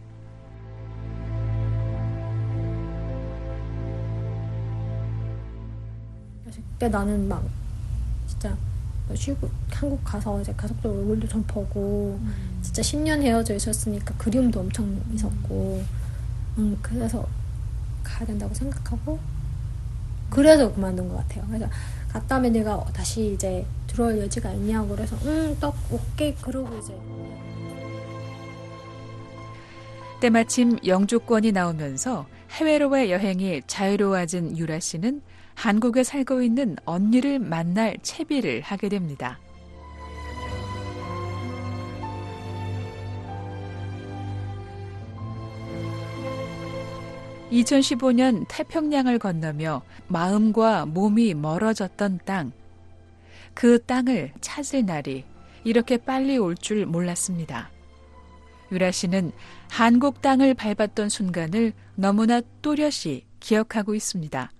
그때 나는 막 진짜 쉬고 한국 가서 이제 가족들 얼굴도 좀 보고 진짜 10년 헤어져 있었으니까 그리움도 엄청 있었고 그래서 가야 된다고 생각하고 그래서 그만둔 것 같아요. 그래서 갔다면 내가 다시 이제 들어올 여지가 있냐고 그래서 딱 오케이 그러고 이제 때마침 영주권이 나오면서 해외로의 여행이 자유로워진 유라 씨는 한국에 살고 있는 언니를 만날 채비를 하게 됩니다. (2015년) 태평양을 건너며 마음과 몸이 멀어졌던 땅. 그 땅을 찾을 날이 이렇게 빨리 올 줄 몰랐습니다. 유라 씨는 한국 땅을 밟았던 순간을 너무나 또렷이 기억하고 있습니다.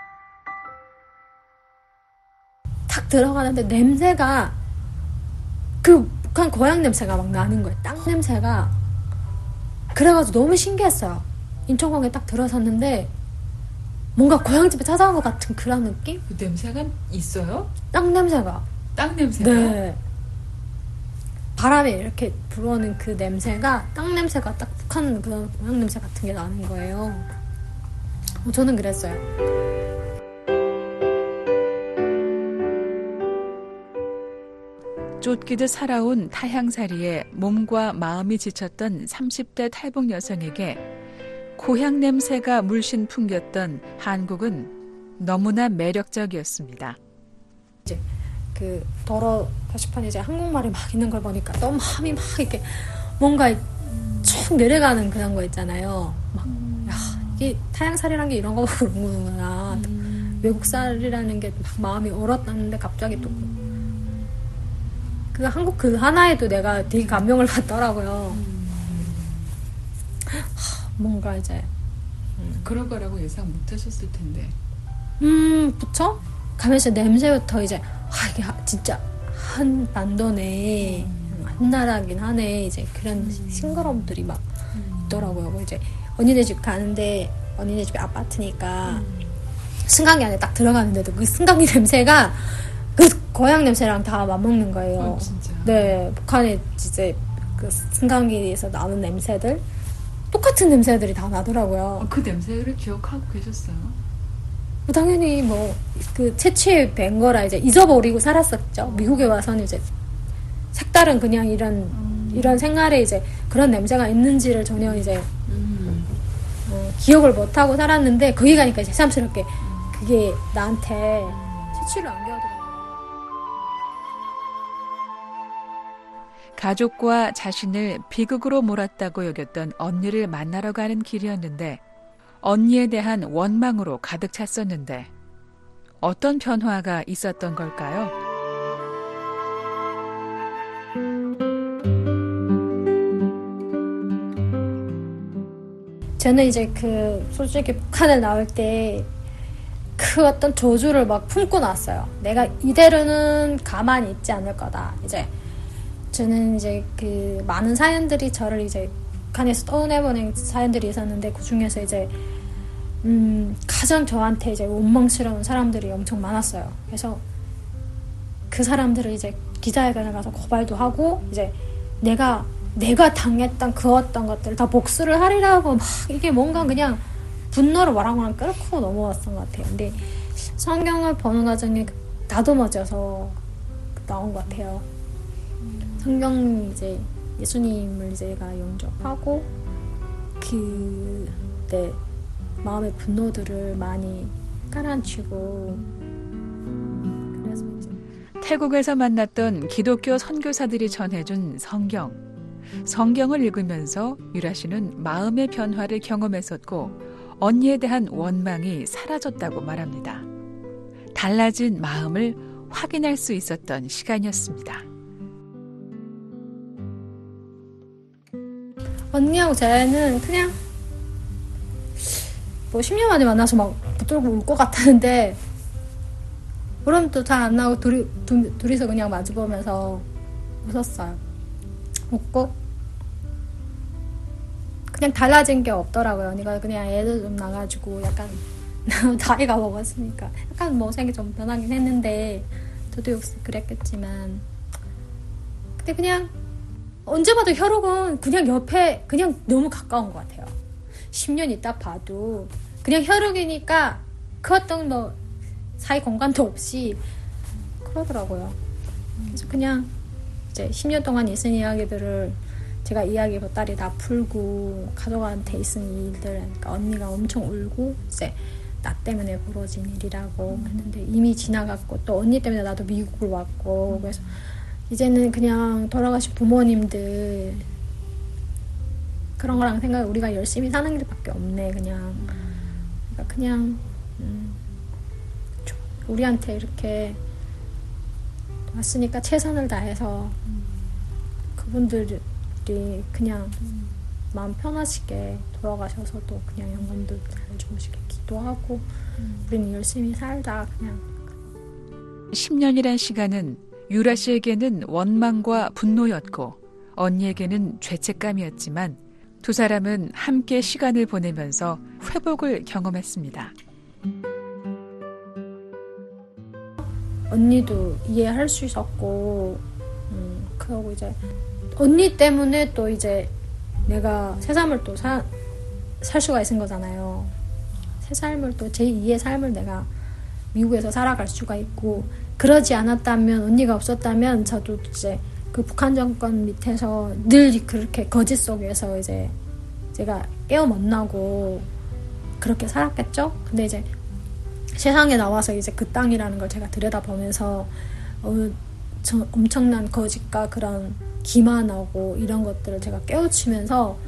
탁 들어가는데 냄새가 그 북한 고향 냄새가 막 나는 거예요. 땅 냄새가. 그래가지고 너무 신기했어요. 인천공항에 딱 들어섰는데 뭔가 고향집에 찾아온 것 같은 그런 느낌? 그 냄새가 있어요? 땅 냄새가. 땅 냄새가? 네. 바람이 이렇게 불어오는 그 냄새가 땅 냄새가 딱 북한 그런 고향 냄새 같은 게 나는 거예요. 저는 그랬어요. 쫓기듯 살아온 타향살이에 몸과 마음이 지쳤던 30대 탈북 여성에게 고향 냄새가 물씬 풍겼던 한국은 너무나 매력적이었습니다. 이제 그 더러 게시판에 이제 한국말이 막 있는 걸 보니까 너무 마음이 막 이렇게 뭔가 쭉 내려가는 그런 거 있잖아요. 막 야, 이게 타향살이라는 게 이런 거 그런 거구나. 외국살이라는 게 막 마음이 얼었다는데 갑자기 또 그 한국 그 하나에도 내가 되게 감명을 받더라고요. 뭔가 이제 그럴 거라고 예상 못 하셨을 텐데. 그쵸? 가면서 냄새부터 이제 이게 진짜 한 반도네, 한 나라긴 하네, 이제 그런 싱그러움들이 막 있더라고요. 뭐 이제 언니네 집 가는데 언니네 집이 아파트니까 승강기 안에 딱 들어가는데도 그 승강기 냄새가 그 고향 냄새랑 다 맞먹는 거예요. 진짜. 네, 북한에 이제 그 승강기에서 나는 냄새들 똑같은 냄새들이 다 나더라고요. 그 냄새를 기억하고 계셨어요? 당연히 뭐 그 채취해 뵌 거라 이제 잊어버리고 살았었죠. 미국에 와서는 이제 색다른 그냥 이런 생활에 이제 그런 냄새가 있는지를 전혀 이제 기억을 못 하고 살았는데 거기 가니까 이제 새삼스럽게 그게 나한테 채취를 안겨하더라고요. 가족과 자신을 비극으로 몰았다고 여겼던 언니를 만나러 가는 길이었는데 언니에 대한 원망으로 가득 찼었는데 어떤 변화가 있었던 걸까요? 저는 이제 그 솔직히 북한에 나올 때 그 어떤 저주를 막 품고 났어요. 내가 이대로는 가만히 있지 않을 거다. 이제 저는 이제 그 많은 사연들이 저를 이제 북한에서 떠내보낸 사연들이 있었는데 그 중에서 이제 가장 저한테 이제 원망스러운 사람들이 엄청 많았어요. 그래서 그 사람들을 이제 기자회견에 가서 고발도 하고 이제 내가 당했던 그 어떤 것들을 다 복수를 하리라고 막 이게 뭔가 그냥 분노를 와랑와랑 끓고 넘어왔던 것 같아요. 근데 성경을 보는 과정에 다듬어져서 나온 것 같아요. 성경 이제 예수님을 제가 영접하고 그때 마음의 분노들을 많이 가라앉히고 그래서 이제 태국에서 만났던 기독교 선교사들이 전해준 성경을 읽으면서 유라 씨는 마음의 변화를 경험했었고 언니에 대한 원망이 사라졌다고 말합니다. 달라진 마음을 확인할 수 있었던 시간이었습니다. 언니하고 저는 그냥 뭐 10년 만에 만나서 막 붙들고 울 것 같았는데 울음도 잘 안 나고 둘이서 그냥 마주보면서 웃었어요. 웃고 그냥 달라진 게 없더라고요. 언니가 그냥 애들 좀 나가지고 약간 나이가 먹었으니까 약간 뭐 생각이 좀 변하긴 했는데 저도 역시 그랬겠지만 근데 그냥 언제 봐도 혈육은 그냥 옆에 그냥 너무 가까운 것 같아요. 10년 있다 봐도 그냥 혈육이니까 그 어떤 뭐 사이 공간도 없이 그러더라고요. 그래서 그냥 이제 10년 동안 있은 이야기들을 제가 이야기 보따리 다 풀고 가족한테 있은 일들, 그러니까 언니가 엄청 울고 이제 나 때문에 벌어진 일이라고 했는데 이미 지나갔고 또 언니 때문에 나도 미국을 왔고 그래서 이제는 그냥 돌아가신 부모님들 그런 거랑 생각해 우리가 열심히 사는 일밖에 없네 그냥. 그러니까 그냥 우리한테 이렇게 왔으니까 최선을 다해서 그분들이 그냥 마음 편하시게 돌아가셔서 또 그냥 영혼도 잘 주무시게 기도하고 우리는 열심히 살자 그냥. 10년이란 시간은 유라 씨에게는 원망과 분노였고 언니에게는 죄책감이었지만 두 사람은 함께 시간을 보내면서 회복을 경험했습니다. 언니도 이해할 수 있었고 그러고 이제 언니 때문에 또 이제 내가 새 삶을 또 살 수가 있는 거잖아요. 새 삶을 또 제2의 삶을 내가 미국에서 살아갈 수가 있고 그러지 않았다면 언니가 없었다면 저도 이제 그 북한 정권 밑에서 늘 그렇게 거짓 속에서 이제 제가 깨어 못 나고 그렇게 살았겠죠. 근데 이제 세상에 나와서 이제 그 땅이라는 걸 제가 들여다보면서 엄청난 거짓과 그런 기만하고 이런 것들을 제가 깨우치면서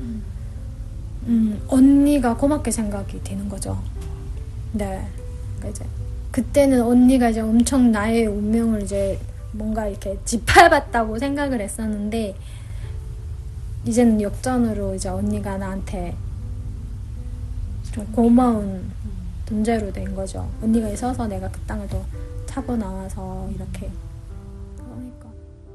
언니가 고맙게 생각이 되는 거죠. 네, 그러니까 이제 그때는 언니가 이제 엄청 나의 운명을 이제 뭔가 이렇게 짓밟았다고 생각을 했었는데 이제는 역전으로 이제 언니가 나한테 좀 고마운 존재로 된 거죠. 언니가 있어서 내가 그 땅을 또 타고 나와서 이렇게 그러니까.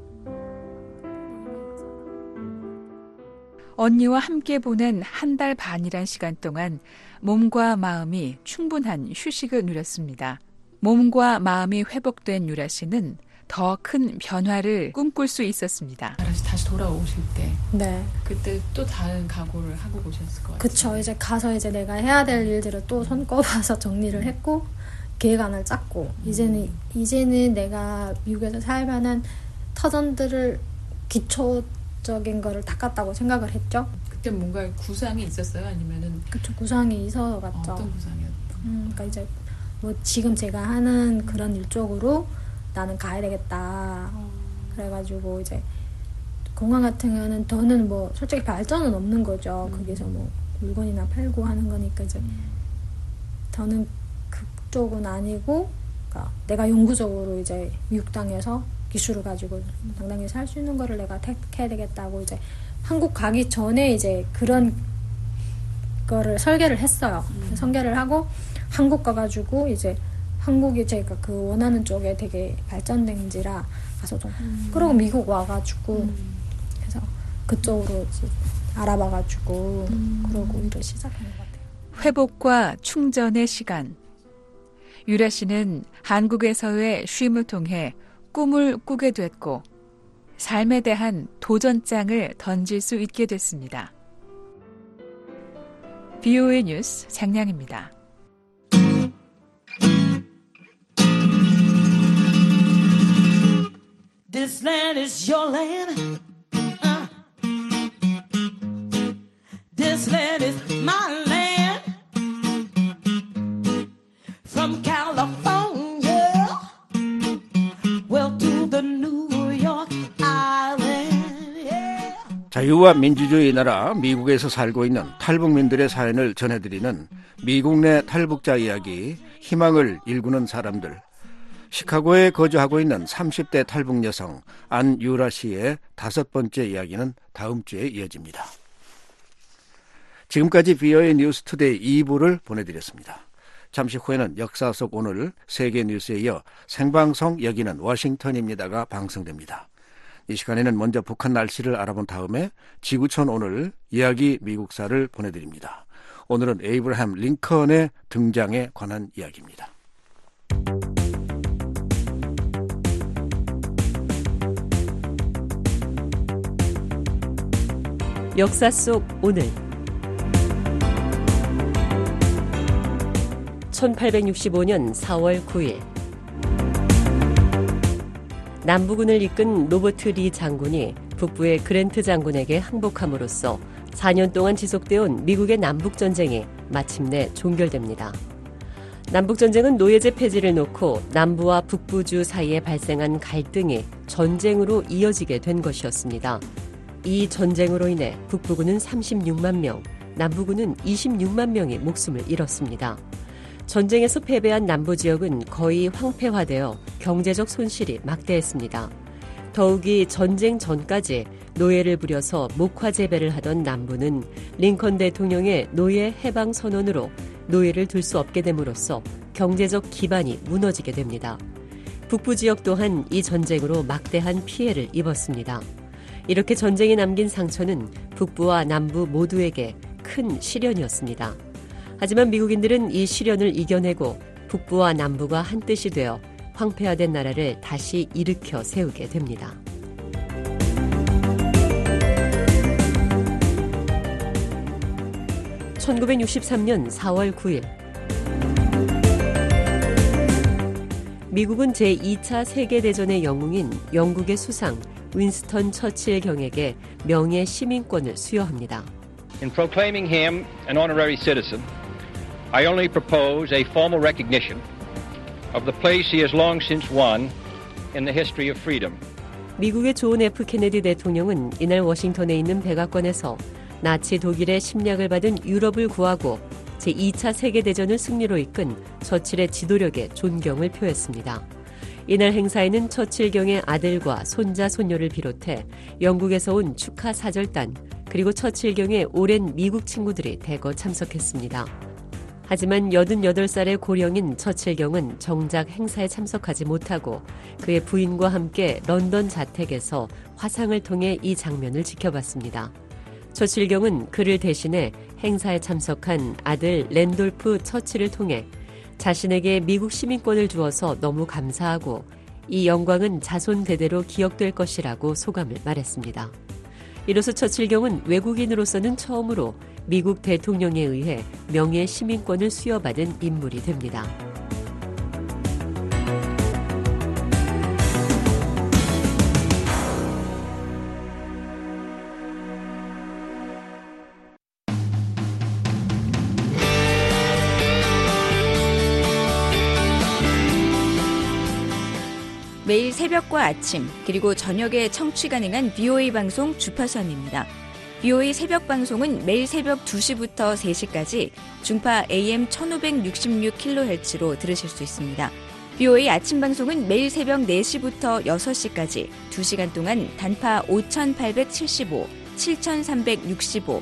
언니와 함께 보낸 한 달 반이란 시간 동안 몸과 마음이 충분한 휴식을 누렸습니다. 몸과 마음이 회복된 유라 씨는 더 큰 변화를 꿈꿀 수 있었습니다. 다시 돌아오실 때, 네, 그때 또 다른 각오를 하고 오셨을 것 같아요. 그쵸. 이제 가서 이제 내가 해야 될 일들을 또 손꼽아서 정리를 했고 계획안을 짰고 이제는 내가 미국에서 살만한 터전들을 기초적인 거를 닦았다고 생각을 했죠. 그때 뭔가 구상이 있었어요? 아니면은 그쵸, 구상이 있어 갔죠. 어떤 구상이었죠? 그러니까 이제 뭐 지금 제가 하는 그런 일 쪽으로 나는 가야 되겠다. 그래가지고 이제 공항 같은 경우는 더는 뭐 솔직히 발전은 없는 거죠. 거기서 뭐 물건이나 팔고 하는 거니까 이제 더는 그쪽은 아니고, 그러니까 내가 영구적으로 이제 미국 땅에서 기술을 가지고 당당히 살 수 있는 거를 내가 택해야 되겠다고 이제 한국 가기 전에 이제 그런 거를 설계를 했어요. 설계를 하고 한국 가가지고 이제 한국이 제가 그 원하는 쪽에 되게 발전된지라 가서 좀 그러고 미국 와가지고 그래서 그쪽으로 이제 알아봐가지고 그러고 일을 시작한 것 같아요. 회복과 충전의 시간. 유라 씨는 한국에서의 쉼을 통해 꿈을 꾸게 됐고 삶에 대한 도전장을 던질 수 있게 됐습니다. BOA 뉴스 장량입니다. This land is your land. This land is my land. From California, well to the New York Island. Yeah. 자유와 민주주의 나라 미국에서 살고 있는 탈북민들의 사연을 전해드리는 미국 내 탈북자 이야기, 희망을 일구는 사람들. 시카고에 거주하고 있는 30대 탈북 여성 안유라 씨의 5번째 이야기는 다음 주에 이어집니다. 지금까지 VOA 뉴스 투데이 2부를 보내드렸습니다. 잠시 후에는 역사 속 오늘 세계 뉴스에 이어 생방송 여기는 워싱턴입니다가 방송됩니다. 이 시간에는 먼저 북한 날씨를 알아본 다음에 지구촌 오늘 이야기 미국사를 보내드립니다. 오늘은 에이브러햄 링컨의 등장에 관한 이야기입니다. 역사 속 오늘 1865년 4월 9일 남부군을 이끈 로버트 리 장군이 북부의 그랜트 장군에게 항복함으로써 4년 동안 지속되어 온 미국의 남북전쟁이 마침내 종결됩니다. 남북전쟁은 노예제 폐지를 놓고 남부와 북부주 사이에 발생한 갈등이 전쟁으로 이어지게 된 것이었습니다. 이 전쟁으로 인해 북부군은 36만 명, 남부군은 26만 명이 목숨을 잃었습니다. 전쟁에서 패배한 남부 지역은 거의 황폐화되어 경제적 손실이 막대했습니다. 더욱이 전쟁 전까지 노예를 부려서 목화 재배를 하던 남부는 링컨 대통령의 노예 해방 선언으로 노예를 둘 수 없게 됨으로써 경제적 기반이 무너지게 됩니다. 북부 지역 또한 이 전쟁으로 막대한 피해를 입었습니다. 이렇게 전쟁이 남긴 상처는 북부와 남부 모두에게 큰 시련이었습니다. 하지만 미국인들은 이 시련을 이겨내고 북부와 남부가 한뜻이 되어 황폐화된 나라를 다시 일으켜 세우게 됩니다. (1963년 4월 9일) 미국은 제2차 세계대전의 영웅인 영국의 수상 윈스턴 처칠 경에게 명예 시민권을 수여합니다. In proclaiming him an honorary citizen, I only propose a formal recognition of the place he has long since won in the history of freedom. 미국의 존 F. 케네디 대통령은 이날 워싱턴에 있는 백악관에서 나치 독일의 침략을 받은 유럽을 구하고 제2차 세계대전을 승리로 이끈 처칠의 지도력에 존경을 표했습니다. 이날 행사에는 처칠 경의 아들과 손자, 손녀를 비롯해 영국에서 온 축하 사절단 그리고 처칠 경의 오랜 미국 친구들이 대거 참석했습니다. 하지만 88살의 고령인 처칠 경은 정작 행사에 참석하지 못하고 그의 부인과 함께 런던 자택에서 화상을 통해 이 장면을 지켜봤습니다. 처칠 경은 그를 대신해 행사에 참석한 아들 랜돌프 처칠을 통해 자신에게 미국 시민권을 주어서 너무 감사하고 이 영광은 자손 대대로 기억될 것이라고 소감을 말했습니다. 이로써 처칠 경은 외국인으로서는 처음으로 미국 대통령에 의해 명예 시민권을 수여받은 인물이 됩니다. 매일 새벽과 아침 그리고 저녁에 청취 가능한 VOA 방송 주파수입니다. VOA 새벽 방송은 매일 새벽 2시부터 3시까지 중파 AM 1566kHz로 들으실 수 있습니다. VOA 아침 방송은 매일 새벽 4시부터 6시까지 2시간 동안 단파 5875, 7365,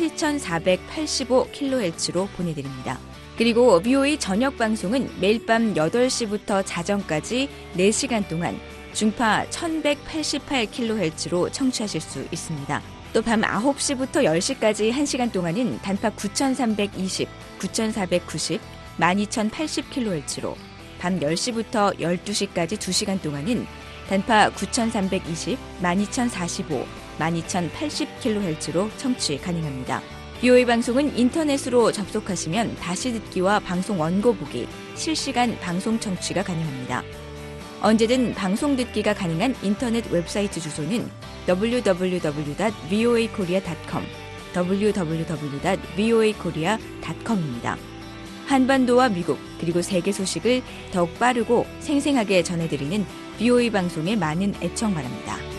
7485kHz로 보내드립니다. 그리고 VOA 저녁 방송은 매일 밤 8시부터 자정까지 4시간 동안 중파 1188kHz로 청취하실 수 있습니다. 또 밤 9시부터 10시까지 1시간 동안은 단파 9320, 9490, 12080kHz로 밤 10시부터 12시까지 2시간 동안은 단파 9320, 12045, 12080kHz로 청취 가능합니다. VOA 방송은 인터넷으로 접속하시면 다시 듣기와 방송 원고 보기, 실시간 방송 청취가 가능합니다. 언제든 방송 듣기가 가능한 인터넷 웹사이트 주소는 www.voakorea.com, www.voakorea.com입니다. 한반도와 미국 그리고 세계 소식을 더욱 빠르고 생생하게 전해드리는 VOA 방송에 많은 애청 바랍니다.